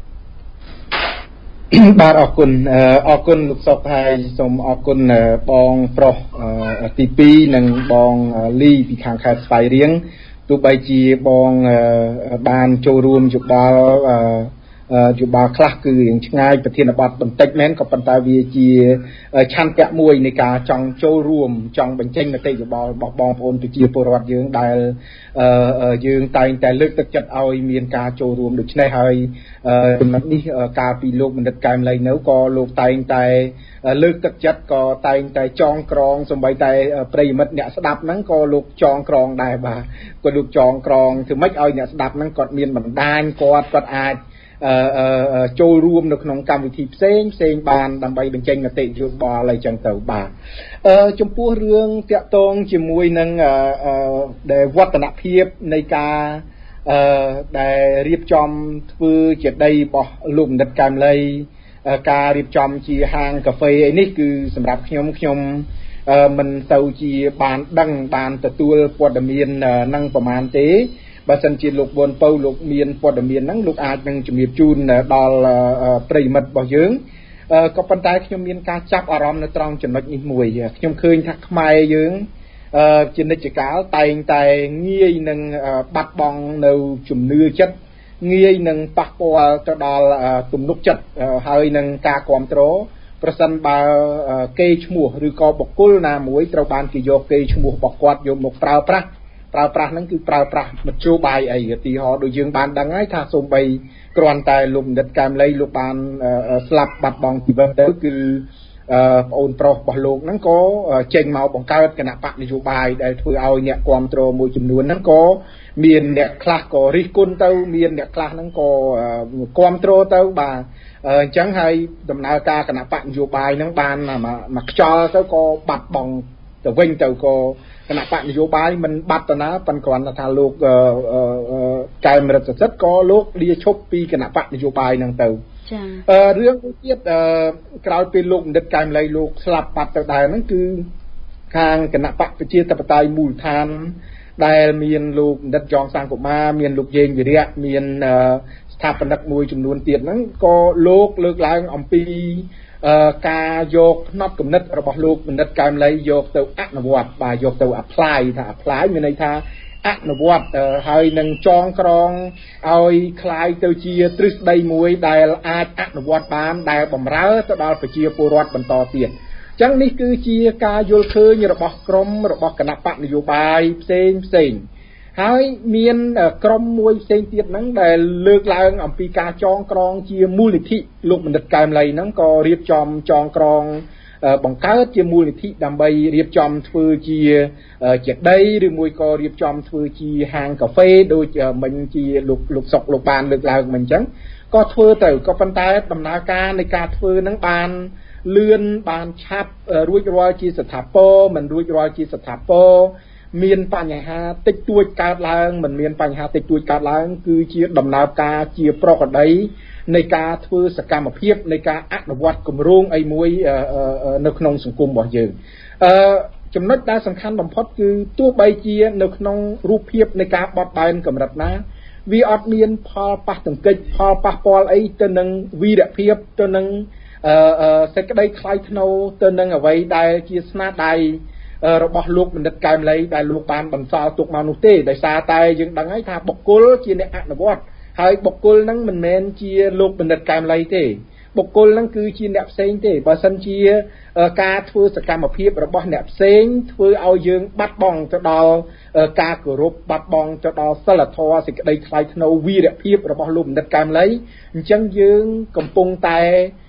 បាទអរគុណអរគុណលោកសុកហើយសូមអរគុណបងប្រុសទីពីរនិងបងលីពីខាងខេត្តស្វាយរៀងទោះបីជាបងបានចូលរួមយោបល់យោបល់ខ្លះគឺរៀងឆ្ងាយប្រធានបទបន្តិចមែនក៏ប៉ុន្តែវាជាឆន្ទៈមួយនៃការចង់ចូលរួមចង់បញ្ចេញមតិយោបល់របស់បងប្អូនប្រជាពលរដ្ឋយើងដែលយើងតែងតែលើកទឹកចិត្តឲ្យមានការចូលរួមដូច្នេះហើយចំណុចនេះកាលពីលោកបណ្ឌិតកែមលីនៅក៏លោកតែងតែលើកទឹកចិត្តក៏តែងតែចងក្រងសម្បីតែប្រិយមិត្តអ្នកស្ដាប់ហ្នឹងក៏លោកចងក្រងដែរបាទក៏លោកចងក្រងធ្វើម៉េចឲ្យអ្នកស្ដាប់ហ្នឹងគាត់មានបណ្ដាញគាត់គាត់អាចចូលរួមនៅក្នុងកម្មវិធីផ្សេងផ្សេងបានដើម្បីបញ្ចេញមតិយោបល់អីចឹងទៅបាទចំពោះរឿងតាក់ទងជាមួយនឹងដែលវឌ្ឍនភាពនៃការដែលរៀបចំធ្វើជាដីរបស់លោកបណ្ឌិតកែមលីការរៀបចំជាហាងកាហ្វេអីនេះគឺសម្រាប់ខ្ញុំខ្ញុំមិនទៅជាបានដឹងបានទទួលព័ត៌មាននឹងប្រមាណទេបើសិនជាលោកវ៉ុនពៅលោកមានព័ត៌មានហ្នឹងលោកអាចនឹងជំរាបជូនដល់ប្រិយមិត្តរបស់យើងក៏ប៉ុន្តែខ្ញុំមានការចាប់អារម្មណ៍នៅត្រង់ចំណុចនេះមួយខ្ញុំឃើញថាខ្មែរយើងជានិច្ចកាលតែងតែងាយនឹងបាត់បង់នៅជំនឿចិត្តងាយនឹងប៉ះពាល់ទៅដល់ទំនុកចិត្តហើយនឹងការគ្រប់គ្រងប្រសិនបើគេឈ្មោះឬក៏បុគ្គលណាមួយត្រូវបានគេយកគេឈ្មោះរបស់គាត់យកមកប្រើប្រាស់ប្រើប្រាស់ហ្នឹងគឺប្រើប្រាស់មធ្យោបាយអីឧទាហរណ៍ដូចយើងបានដឹងហើយថាសូម្បីគ្រាន់តែលោកបណ្ឌិតកែមលីលោកបានស្លាប់បាត់បង់ជីវិតទៅគឺប្អូនប្រុសរបស់លោកហ្នឹងក៏ចេញមកបង្កើតគណៈបកនយោបាយដែលធ្វើឲ្យអ្នកគ្រប់គ្រងមួយចំនួនហ្នឹងក៏មានអ្នកខ្លះក៏រិះគន់ទៅមានអ្នកខ្លះហ្នឹងក៏គ្រប់គ្រងទៅបាទអញ្ចឹងហើយដំណើរការគណៈបកនយោបាយហ្នឹងបានមកខ្យល់ទៅក៏បាត់បង់ទៅវិញទៅក៏គណៈបកនយោបាយមិនបាត់ទៅណាប៉ុន្តែគ្រាន់តែថាលោកកែមរិទ្ធសិទ្ធិក៏លោកលាឈប់ពីគណៈបកនយោបាយហ្នឹងទៅចា៎រឿងទៀតក្រោយពេលលោកបណ្ឌិតកែមលីលោកស្លាប់បាត់ទៅដែរហ្នឹងគឺខាងគណៈបកប្រជាធិបតេយ្យមូលដ្ឋានដែលមានលោកបណ្ឌិតយ៉ងសាងកុមារមានលោកយេងវិរៈមានស្ថាបនិកមួយចំនួនទៀតហ្នឹងក៏លោកលើកឡើងអំពីការយកផ្នត់គំនិតរបស់លោកបណ្ឌិតកែមលីយកទៅអនុវត្តបាទយកទៅ apply ថា apply មានន័យថាអនុវត្តហើយនឹងចងក្រងឲ្យคล้ายទៅជាទ្រឹស្ដីមួយដែលអាចអនុវត្តបានដែលបំរើទៅដល់ប្រជាពលរដ្ឋបន្តទៀតអញ្ចឹងនេះគឺជាការយល់ឃើញរបស់ក្រមរបស់គណៈបកនយោបាយផ្សេងផ្សេងហើយមានក្រុមមួយផ្សេងទៀតហ្នឹងដែលលើកឡើងអំពីការចងក្រងជាមូលនិធិលោកបណ្ឌិតកែមលីហ្នឹងក៏រៀបចំចងក្រងបង្កើតជាមូលនិធិដើម្បីរៀបចំធ្វើជាជាដីឬមួយក៏រៀបចំធ្វើជាហាងកាហ្វេដូចមិញជាលោកលោកសុកលោកបានលើកឡើងមិញអញ្ចឹងក៏ធ្វើទៅក៏ប៉ុន្តែដំណើរការនៃការធ្វើហ្នឹងបានលឿនបានឆាប់រួចរាល់ជាស្ថាពរមិនរួចរាល់ជាស្ថាពរមានបញ្ហាតិចតួចកើតឡើងមិនមានបញ្ហាតិចតួចកើតឡើងគឺជាដំណើរការជាប្រក្រតីនៃការធ្វើសកម្មភាពនៃការអនុវត្តគម្រោងអីមួយនៅក្នុងសង្គមរបស់យើងអឺចំណុចដែលសំខាន់បំផុតគឺទោះបីជានៅក្នុងរូបភាពនៃការបត់បែនកម្រិតណាវាអត់មានផលប៉ះទង្គិចផលប៉ះពាល់អីទៅនឹងវីរភាពទៅនឹងអឺសេចក្តីថ្លៃថ្នូរទៅនឹងអ្វីដែលជាស្នាដៃរបស់លោកបណ្ឌិតកែមលីដែលលោកបានបន្សល់ទុកមកនោះទេដោយសារតែយើងដឹងហើយថាបុគ្គលជាអ្នកអនុវត្តហើយបុគ្គលហ្នឹងមិនមែនជាលោកបណ្ឌិតកែមលីទេបុគ្គលហ្នឹងគឺជាអ្នកផ្សេងទេបើសិនជាការធ្វើសកម្មភាពរបស់អ្នកផ្សេងធ្វើឲ្យយើងបាត់បង់ទៅដល់ការគោរពបាត់បង់ទៅដល់សិលធម៌សេចក្តីថ្លៃថ្នូរវីរភាពរបស់លោកបណ្ឌិតកែមលីអញ្ចឹងយើងកំពុងតែ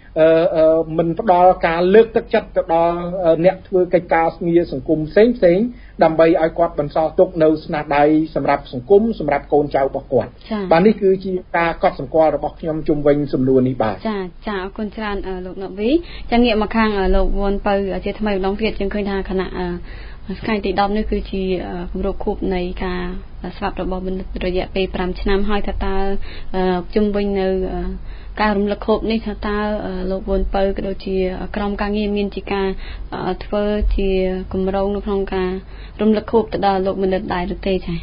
មិនផ្ដល់ការលើកទឹកចិត្តទៅដល់អ្នកធ្វើកិច្ចការងារសង្គមផ្សេងផ្សេងដើម្បីឲ្យគាត់បន្សល់ទុកនៅស្នាដៃសម្រាប់សង្គមសម្រាប់កូនចៅរបស់គាត់បាទនេះគឺជាការកត់សម្គាល់របស់ខ្ញុំជុំវិញសំណួរនេះបាទចាចាអរគុណច្រើនលោកណូវីចាងាកមកខាងលោកវ៉ុនពៅជាថ្មីម្ដងទៀតយើងឃើញថាគណៈថ្ងៃទីដប់នេះគឺជាគម្រប់ខួបនៃការស្លាប់របស់មនុស្សរយៈពេល5ឆ្នាំហើយថាតើជុំវិញនៅការរំលឹកខួបនេះថាតើលោកវ៉ុនពៅក៏ដូចជាក្រុមការងារមានជាការធ្វើជាគម្រោងនៅក្នុងការរំលឹកខួបទៅដល់លោកមនុស្សដែរឬទេចា៎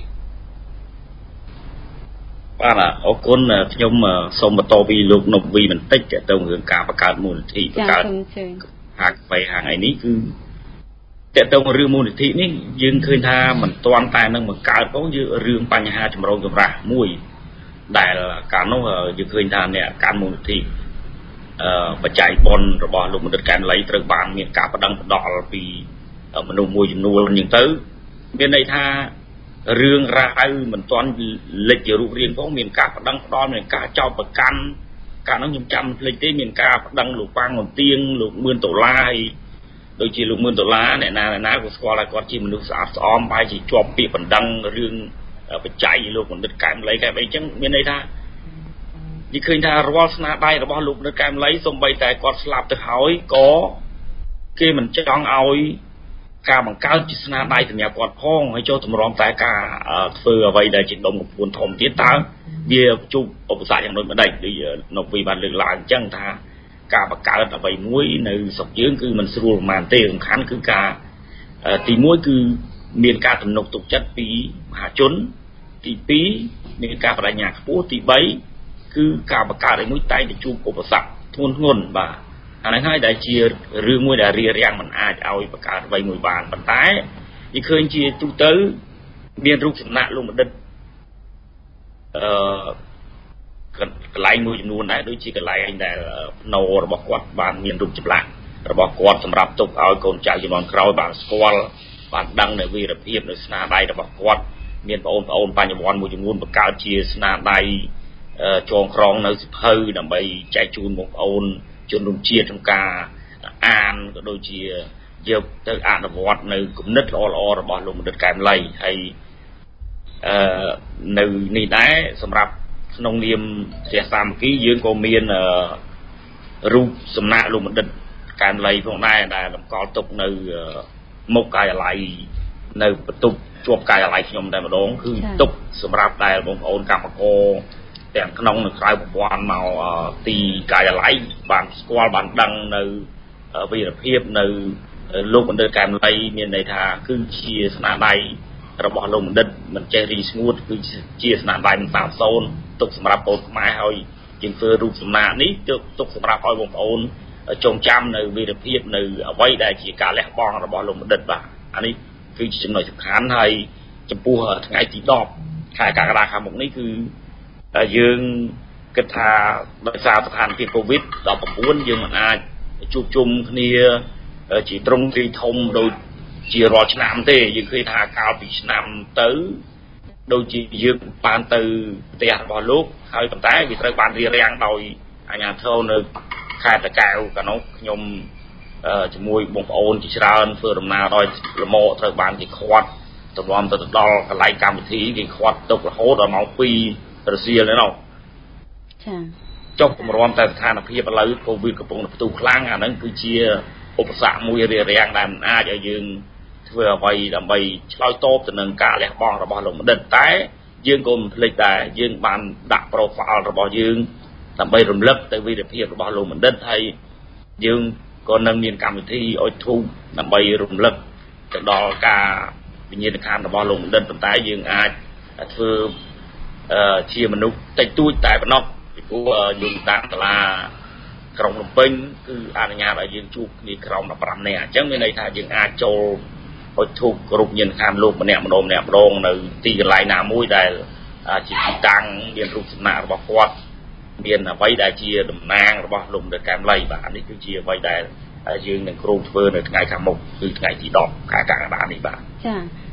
បាទអរគុណខ្ញុំសូមបន្តពីលោកណូវីបន្តិចទៅរឿងការបង្កើតមូលនិធិបង្កើតហាក់បីហាងអីនេះគឺតើតើរឿងមូលនិធិនេះយើងឃើញថាមិនទាន់តែនឹងបង្កើតផងយើងរឿងបញ្ហាចម្រូងចម្រាសមួយដែលកាលនោះយើងឃើញថាអ្នកកាន់មូលនិធិអឺបច្ច័យបុណ្យរបស់លោកមនិតកែមលីត្រូវបានមានការបដិងផ្ដាល់ពីមនុស្សមួយចំនួនអញ្ចឹងទៅមានន័យថារឿងរ៉ាវមិនទាន់លេចជារូបរាងផងមានការបដិងផ្ដាល់មានការចោទប្រកាន់កាលនោះខ្ញុំចាំភ្លេចទេមានការបដិងលោកប៉ាងមន្ទៀងលោកមឿនដុល្លារហើយដូចជាលោកមឿនដុល្លារអ្នកណាអ្នកណាក៏ស្គាល់ថាគាត់ជាមនុស្សស្អាតស្អំបែរជាជាប់ពាក្យបណ្ដឹងរឿងបច្ច័យលោកមនិតកែមលីកែអីចឹងមានន័យថានិយាយឃើញថារាល់ស្នាដៃរបស់លោកមនិតកែមលីសូម្បីតែគាត់ស្លាប់ទៅហើយក៏គេមិនចង់ឲ្យការបង្កើតជាស្នាដៃសម្រាប់គាត់ផងហើយចូលទម្រាំតែការធ្វើអ្វីដែលជាដុំកំពួនធំទៀតតើវាជួបឧបសគ្គយ៉ាងដូចម្ដេចដូចណូវីបានលើកឡើងអញ្ចឹងថាការបង្កើតអ្វីមួយនៅស្រុកយើងគឺមិនស្រួលប៉ុន្មានទេសំខាន់គឺការទីមួយគឺមានការទំនុកទុកចិត្តពីមហាជនទីពីរមានការបដិញ្ញាខ្ពស់ទីបីគឺការបង្កើតឲ្យមួយតែទៅជួបឧបសគ្គធ្ងន់ធ្ងរបាទអានេះហើយដែលជារឿងមួយដែលរារាំងមិនអាចឲ្យបង្កើតអ្វីមួយបានប៉ុន្តែនិយាយឃើញជាទូទៅមានរូបសំណាកលោកបណ្ឌិតអឺកន្លែងមួយចំនួនដែរដូចជាកន្លែងដែលភ្នោរបស់គាត់បានមានរូបចម្លាក់របស់គាត់សម្រាប់ទុកឲ្យកូនចៅជំនាន់ក្រោយបានស្គាល់បានដឹងនៅវីរភាពនៅស្នាដៃរបស់គាត់មានបងប្អូនបញ្ញវន្តមួយចំនួនបង្កើតជាស្នាដៃចងក្រងនៅសិភៅដើម្បីចែកជូនបងប្អូនជនរួមជាតិក្នុងការអានក៏ដូចជាយកទៅអនុវត្តនៅគំនិតល្អៗរបស់លោកបណ្ឌិតកែមលីហើយអឺនៅនេះដែរសម្រាប់ក្នុងនាមព្រះសាមគ្គីយើងក៏មានរូបសំណាកលោកបណ្ឌិតកែមលីផងដែរដែលតម្កល់ទុកនៅមុខកាយឡ័យនៅបន្ទប់ជាប់កាយឡ័យខ្ញុំតែម្ដងគឺទុកសម្រាប់ដែលបងប្អូនកម្មករទាំងក្នុងនិងក្រៅប្រព័ន្ធមកទីកាយឡ័យបានស្គាល់បានដឹងនៅវីរភាពនៅលោកបណ្ឌិតកែមលីមានន័យថាគឺជាស្នាដៃរបស់លោកបណ្ឌិតមិនចេះរីស្ងួតគឺជាស្នាដៃមិនតាមសូន្យទុកសម្រាប់កូនខ្មែរហើយជាងធ្វើរូបសំណាកនេះទុកសម្រាប់ឲ្យបងប្អូនចងចាំនៅវីរភាពនៅអ្វីដែលជាការលះបង់របស់លោកបណ្ឌិតបាទអានេះគឺជាចំណុចសំខាន់ហើយចំពោះថ្ងៃទីដប់ខែកក្កដាខាងមុខនេះគឺយើងគិតថាដោយសារស្ថានភាពកូវីដ ដប់ប្រាំបួន យើងមិនអាចជួបជុំគ្នាជាត្រង់ទីធំដូចជារាល់ឆ្នាំទេយើងឃើញថាកាលពីឆ្នាំទៅដូចជាយើងបានទៅផ្ទះរបស់លោកហើយប៉ុន្តែវាត្រូវបានរៀបរៀងដោយអាជ្ញាធរនៅខេត្តតាកែវកាលនោះខ្ញុំជាមួយបងប្អូនជាច្រើនធ្វើដំណើរដោយលំអត្រូវបានគេខាត់ទៅរំទៅដល់កន្លែងកម្មវិធីគេខាត់ទុករហូតដល់ម៉ោងពីររសៀលនោះចាចុះគម្រាមតែស្ថានភាពឥឡូវកូវីដកំពុងផ្ទុះខ្លាំងអាហ្នឹងគឺជាឧបសគ្គមួយរារាំងដែលមិនអាចឲ្យយើងធ្វើអ្វីដើម្បីឆ្លើយតបទៅនឹងការលះបង់របស់លោកបណ្ឌិតតែយើងក៏មិនភ្លេចដែរយើងបានដាក់ profile របស់យើងដើម្បីរំលឹកទៅវីរភាពរបស់លោកបណ្ឌិតហើយយើងក៏នឹងមានកម្មវិធីអុជធូបដើម្បីរំលឹកទៅដល់ការវិញ្ញាណក្ខន្ធរបស់លោកបណ្ឌិតប៉ុន្តែយើងអាចធ្វើជាមនុស្សតិចតួចតែប៉ុណ្ណោះពីព្រោះយើងតាមសាលាក្រុងភ្នំពេញគឺអនុញ្ញាតឲ្យយើងជួបគ្នាក្រុមដប់ប្រាំនាក់អញ្ចឹងមានន័យថាយើងអាចចូលអុជធូបគ្រប់ញាណខណ្ឌលោកម្នាក់ម្ដងម្នាក់ម្ដងនៅទីកន្លែងណាមួយដែលជាទីតាំងមានរូបសំណាករបស់គាត់មានអ្វីដែលជាតំណាងរបស់លោកបណ្ឌិតកែមលីបាទនេះគឺជាអ្វីដែលយើងនឹងគ្រោងធ្វើនៅថ្ងៃខាងមុខគឺថ្ងៃទីដប់ខែកក្កដានេះបាទចា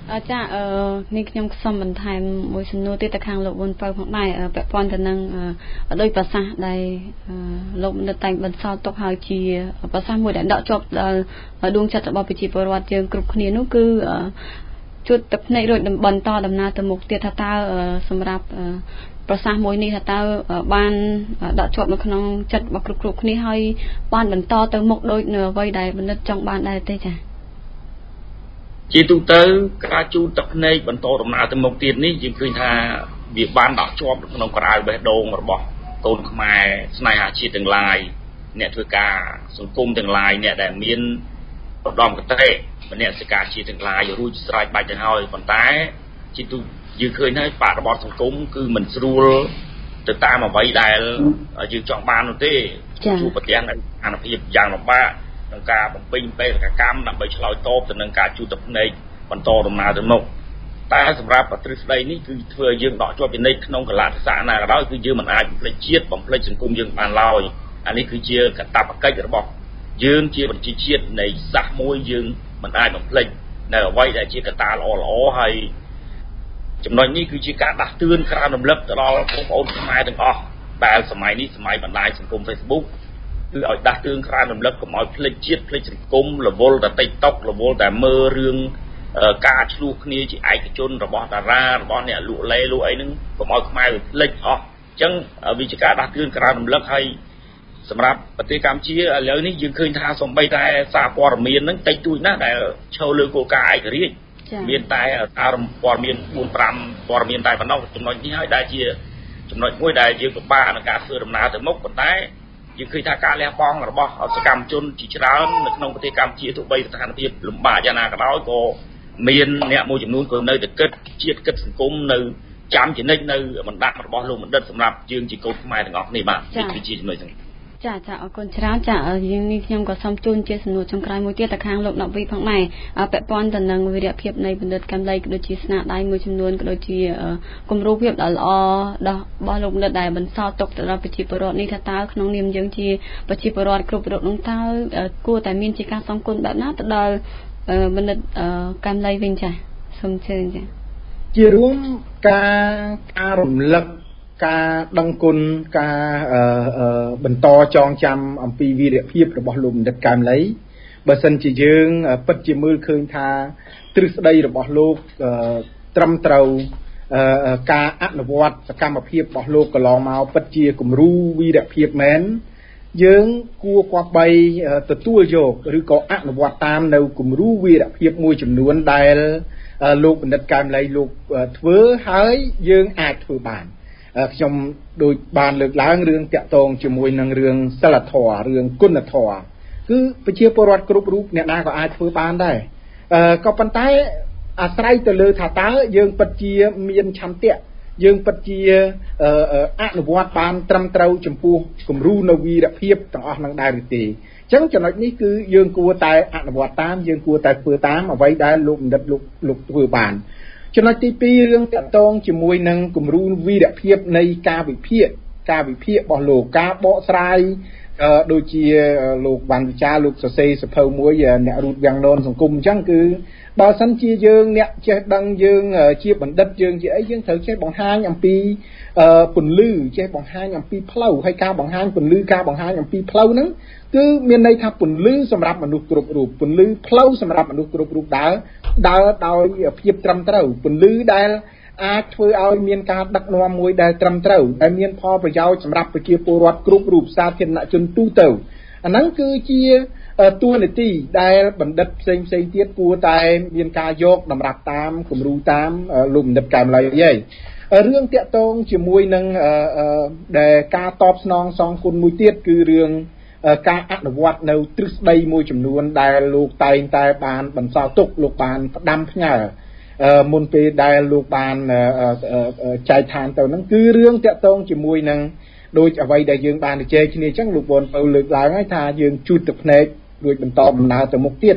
អចាអឺនេះខ្ញុំសូមបន្ថែមមួយសំណួរទៀតទៅខាងលោកវុនពៅផងដែរពាក់ព័ន្ធទៅនឹងដោយប្រសាសន៍ដែលលោកបណ្ឌិតតែងបន្សល់ទុកហើយជាប្រសាសន៍មួយដែលដកជាប់ដល់ដួងចិត្តរបស់ប្រជាពលរដ្ឋយើងគ្រប់គ្នានោះគឺជួតទឹកភ្នែករួចបន្តដំណើរទៅមុខទៀតថាតើសម្រាប់ប្រសាសន៍មួយនេះថាតើបានដកជាប់នៅក្នុងចិត្តរបស់គ្រប់គ្រប់គ្នាហើយបានបន្តទៅមុខដោយនៅអ្វីដែលបណ្ឌិតចង់បានដែរទេចា៎ជាទូទៅការជូតទឹកភ្នែកបន្តដំណើរទៅមុខទៀតនេះយើងឃើញថាវាបានដកជាប់ក្នុងក្រៅបេះដូងរបស់កូនខ្មែរស្នេហាជាតិទាំងឡាយអ្នកធ្វើការសង្គមទាំងឡាយអ្នកដែលមានឧត្តមគតិមនសិការជាតិទាំងឡាយរួចស្រេចបាច់ទៅហើយប៉ុន្តែជាទូយើងឃើញហើយបរិបទសង្គមគឺមិនស្រួលទៅតាមអ្វីដែលយើងចង់បាននោះទេជួបប្រទះនៅអានុភាពយ៉ាងលំបាកក្នុងការបំពេញបេសកកម្មដើម្បីឆ្លើយតបទៅនឹងការជូតទឹកភ្នែកបន្តដំណើរទៅមុខតែសម្រាប់ទ្រឹស្ដីនេះគឺធ្វើឲ្យយើងដកជាប់ពីនិច្ចក្នុងកលៈទេសៈណាក៏ដោយគឺយើងមិនអាចបំភ្លេចជាតិបំភ្លេចសង្គមយើងបានឡើយអានេះគឺជាកាតព្វកិច្ចរបស់យើងជាប្រជាជាតិនៃសាសមួយយើងមិនអាចបំភ្លេចនៅអ្វីដែលជាកត្តាល្អល្អហើយចំណុចនេះគឺជាការដាស់តឿនក្រើនរំលឹកទៅដល់បងប្អូនខ្មែរទាំងអស់ដែលសម័យនេះសម័យបណ្ដាញសង្គម Facebook គឺឲ្យដាស់តឿនក្រើនរំលឹកកុំឲ្យភ្លេចជាតិភ្លេចសង្គមរវល់តែ TikTok រវល់តែមើលរឿងការឆ្លោះគ្នាជាឯកជនរបស់តារារបស់អ្នកលក់លេលក់អីហ្នឹងកុំឲ្យខ្មែរវាភ្លេចអស់អញ្ចឹងវាជាការដាស់តឿនក្រើនរំលឹកឲ្យសម្រាប់ប្រទេសកម្ពុជាឥឡូវនេះយើងឃើញថាសំបីតែសារព័ត៌មានហ្នឹងតិចតួចណាស់ដែលឈរលើគោលការណ៍ឯករាជ្យមានតែសារព័ត៌មាន bốn 5 ព័ត៌មានតែប៉ុណ្ណោះចំណុចនេះហើយដែលជាចំណុចមួយដែលយើងពិបាកក្នុងការធ្វើដំណើរទៅមុខប៉ុន្តែយើងឃើញថាការលះបង់របស់សកម្មជនជាច្រើននៅក្នុងប្រទេសកម្ពុជាទោះបីស្ថានភាពលំបាកយ៉ាងណាក៏ដោយក៏មានអ្នកមួយចំនួនក៏នៅតែគិតជាតិគិតសង្គមនៅចាំជានិច្ចនៅបណ្ដារបស់លោកបណ្ឌិតសម្រាប់យើងជាកូនខ្មែរទាំងអស់គ្នាបាទនេះគឺជាចំណុចហ្នឹងចាចាអរគុណច្រើនចាយើងនេះខ្ញុំក៏សូមជូនជាសំណួរចុងក្រោយមួយទៀតទៅខាងលោកណវីផងដែរពាក់ព័ន្ធទៅនឹងវីរភាពនៃបណ្ឌិតកំឡីក៏ដូចជាស្នាដៃមួយចំនួនក៏ដូចជាគំរូភាពដ៏ល្អរបស់លោកបណ្ឌិតដែលបន្សល់ទុកទៅដល់ប្រជាពលរដ្ឋនេះថាតើក្នុងនាមយើងជាប្រជាពលរដ្ឋគ្រប់រូបនោះតើគួរតែមានជាការសងគុណបែបណាទៅដល់បណ្ឌិតកំឡីវិញចាសូមអញ្ជើញចាជារួមការការរំលឹកការដឹងគុណការបន្តចងចាំអំពីវីរភាពរបស់លោកបណ្ឌិតកែមលីបើសិនជាយើងពិតជាមើលឃើញថាទ្រឹស្ដីរបស់លោកត្រឹមត្រូវការអនុវត្តសកម្មភាពរបស់លោកកន្លងមកពិតជាគំរូវីរភាពមែនយើងគួរគប្បីទទួលយកឬក៏អនុវត្តតាមនៅគំរូវីរភាពមួយចំនួនដែលលោកបណ្ឌិតកែមលីលោកធ្វើហើយយើងអាចធ្វើបានខ្ញុំដូចបានលើកឡើងរឿងតាក់ទងជាមួយនឹងរឿងសិលធម៌រឿងគុណធម៌គឺប្រជាពលរដ្ឋគ្រប់រូបអ្នកណាក៏អាចធ្វើបានដែរក៏ប៉ុន្តែអាស្រ័យទៅលើថាតើយើងពិតជាមានឆន្ទៈយើងពិតជាអនុវត្តបានត្រឹមត្រូវចំពោះគំរូនៅវីរភាពទាំងអស់នឹងដែរឬទេអញ្ចឹងចំណុចនេះគឺយើងគួរតែអនុវត្តតាមយើងគួរតែធ្វើតាមអ្វីដែលលោកបណ្ឌិតលោកលោកធ្វើបានចំណុចទីពីររឿងតាក់ទងជាមួយនឹងគំរូវីរភាពនៃការវិភាគការវិភាគរបស់លោកការបកស្រាយដូចជាលោកបានវិចារលោកសរសេរសភៅមួយអ្នករូតវាំងននសង្គមអញ្ចឹងគឺបើសិនជាយើងអ្នកចេះដឹងយើងជាបណ្ឌិតយើងជាអីយើងត្រូវចេះបង្ហាញអំពីពន្លឺចេះបង្ហាញអំពីផ្លូវហើយការបង្ហាញពន្លឺការបង្ហាញអំពីផ្លូវហ្នឹងគឺមានន័យថាពន្លឺសម្រាប់មនុស្សគ្រប់រូបពន្លឺផ្លូវសម្រាប់មនុស្សគ្រប់រូបដើរដើរដោយភាពត្រឹមត្រូវពន្លឺដែលអាចធ្វើឲ្យមានការដឹកនាំមួយដែលត្រឹមត្រូវដែលមានផលប្រយោជន៍សម្រាប់ប្រជាពលរដ្ឋគ្រប់រូបសាធារណជនទូទៅអាហ្នឹងគឺជាតួនាទីដែលបណ្ឌិតផ្សេងផ្សេងទៀតគួរតែមានការយកតម្រាប់តាមគំរូតាមលោកបណ្ឌិតកែមលីហើយរឿងតាក់ទងជាមួយនឹងដែលការតបស្នងសងគុណមួយទៀតគឺរឿងការអនុវត្តនៅទ្រឹស្ដីមួយចំនួនដែលលោកតែងតែបានបន្សល់ទុកលោកបានផ្ដាំផ្ញើមុនពេលដែលលោកបានចែកឋានទៅហ្នឹងគឺរឿងតាក់ទងជាមួយនឹងដូចអ្វីដែលយើងបានជជែកគ្នាអញ្ចឹងលោកបនពៅលើកឡើងហើយថាយើងជូតទឹកភ្នែករួចបន្តដំណើរទៅមុខទៀត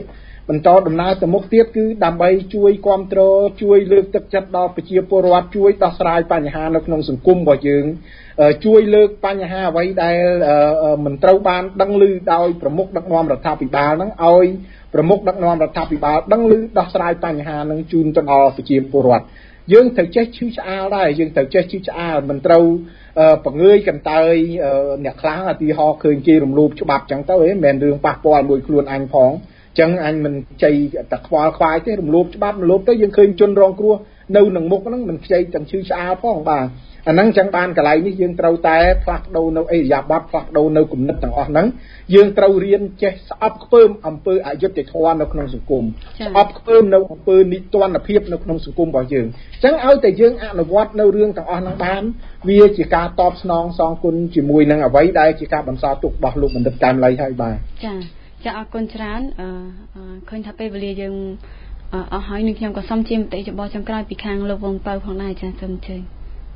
បន្តដំណើរទៅមុខទៀតគឺដើម្បីជួយគ្រប់គ្រងជួយលើកទឹកចិត្តដល់ប្រជាពលរដ្ឋជួយដោះស្រាយបញ្ហានៅក្នុងសង្គមរបស់យើងជួយលើកបញ្ហាអ្វីដែលមិនត្រូវបានដឹងឮដោយប្រមុខដឹកនាំរដ្ឋាភិបាលហ្នឹងឲ្យប្រមុខដឹកនាំរដ្ឋាភិបាលដឹងឮដោះស្រាយបញ្ហាហ្នឹងជូនទៅដល់ប្រជាពលរដ្ឋយើងត្រូវចេះឈឺឆ្អាលដែរយើងត្រូវចេះឈឺឆ្អាលមិនត្រូវបង្ើយកន្តើយអ្នកខ្លះឧទាហរណ៍ឃើញគេរំលោភច្បាប់ចឹងទៅហ៎មិនមែនរឿងប៉ះពាល់មួយខ្លួនអញផងចឹងអញមិនជ័យតែខ្វល់ខ្វាយទេរំលោភច្បាប់រំលោភទៅយើងឃើញជនរងគ្រោះនៅនឹងមុខហ្នឹងមិនខ្ចីទាំងឈឺឆ្អាលផងបាទអាហ្នឹងចឹងបានកន្លែងនេះយើងត្រូវតែផ្លាស់ប្ដូរនៅអេរិយាបថផ្លាស់ប្ដូរនៅគំនិតទាំងអស់ហ្នឹងយើងត្រូវរៀនចេះស្អប់ខ្ពើមអំពើអយុត្តិធម៌នៅក្នុងសង្គមស្អប់ខ្ពើមនៅអំពើនីតិរដ្ឋភាពនៅក្នុងសង្គមរបស់យើងចឹងឲ្យតែយើងអនុវត្តនៅរឿងទាំងអស់ហ្នឹងបានវាជាការតបស្នងសងគុណជាមួយនឹងអ្វីដែលជាការបន្សល់ទុករបស់លោកបណ្ឌិតកែមលីហើយបាទចាចាអរគុណច្រើនអឺឃើញថាពេលវេលាយើងអស់ហើយនឹងខ្ញុំក៏សូមជាមតិយោបល់ចុងក្រោយពីខាងលោកវងពៅផងដែរចាសូមអញ្ជើញ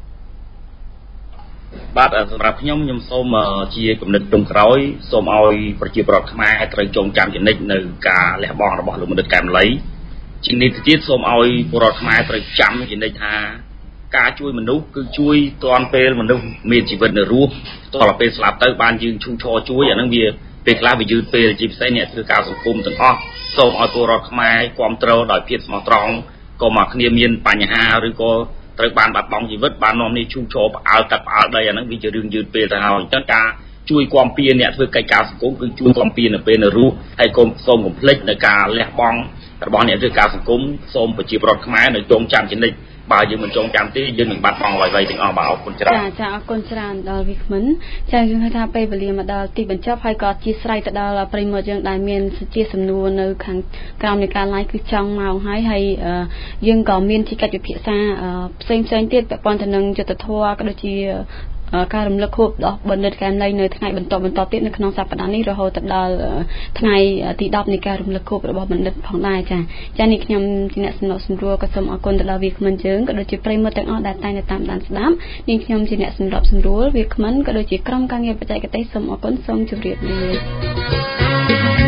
បាទសម្រាប់ខ្ញុំខ្ញុំសូមជាគំនិតចុងក្រោយសូមឲ្យប្រជាពលរដ្ឋខ្មែរត្រូវចងចាំជានិច្ចនៅការលះបង់របស់លោកបណ្ឌិតកែមលីជានិច្ចទៀតសូមឲ្យពលរដ្ឋខ្មែរត្រូវចាំជានិច្ចថាការជួយមនុស្សគឺជួយទាន់ពេលមនុស្សមានជីវិតនៅរស់តទៅពេលស្លាប់ទៅបានយើងឈូឈរជួយអានឹងវាពេលខ្លះវាយឺតពេលជាពិសេសអ្នកធ្វើការសង្គមទាំងអស់សូមឲ្យពលរដ្ឋខ្មែរគ្រប់គ្រងដោយភាពស្មោះត្រង់ក៏មកគ្នាមានបញ្ហាឬក៏ត្រូវបានបាត់បង់ជីវិតបាននាំនេះឈូឈរផ្អើលកាត់ផ្អើលដីអាហ្នឹងវាជារឿងយឺតពេលទៅហើយអញ្ចឹងការជួយគាំពៀអ្នកធ្វើកិច្ចការសង្គមគឺជួយគាំពៀនៅពេលនៅរស់ហើយកុំសូមកុំភ្លេចនៅការលះបង់របស់អ្នកធ្វើការសង្គមសូមប្រជាពលរដ្ឋខ្មែរនៅចងចាំជានិច្ចបើយើងមិនចងចាំទេយើងនឹងបាត់បង់អ្វីៗទាំងអស់បាទអរគុណច្រើនចាចាអរគុណច្រើនដល់វិក្កាមិនចាយើងឃើញថាពេលវេលាមកដល់ទីបញ្ចប់ហើយក៏អធិស្ឋានទៅដល់ប្រិយមិត្តយើងដែលមានជាសំណួរនៅខាងក្រោមនៃការ live គឺចង់មកហើយហើយយើងក៏មានជាកិច្ចពិភាក្សាផ្សេងផ្សេងទៀតពាក់ព័ន្ធទៅនឹងយុទ្ធធម៌ក៏ដូចជាការរំលឹកខួបរបស់បណ្ឌិតកែមលីនៅថ្ងៃបន្តបន្តទៀតនៅក្នុងសប្តាហ៍នេះរហូតដល់ថ្ងៃទីដប់នៃការរំលឹកខួបរបស់បណ្ឌិតផងដែរចាចានេះខ្ញុំជាអ្នកសំណុំសម្រួលក៏សូមអរគុណទៅដល់វាគ្មិនយើងក៏ដូចជាប្រិយមិត្តទាំងអស់ដែលតែងតែតាមដានស្ដាប់នេះខ្ញុំជាអ្នកសម្របសម្រួលវាគ្មិនក៏ដូចជាក្រុមការងារបច្ចេកទេសសូមអរគុណសូមជម្រាបលា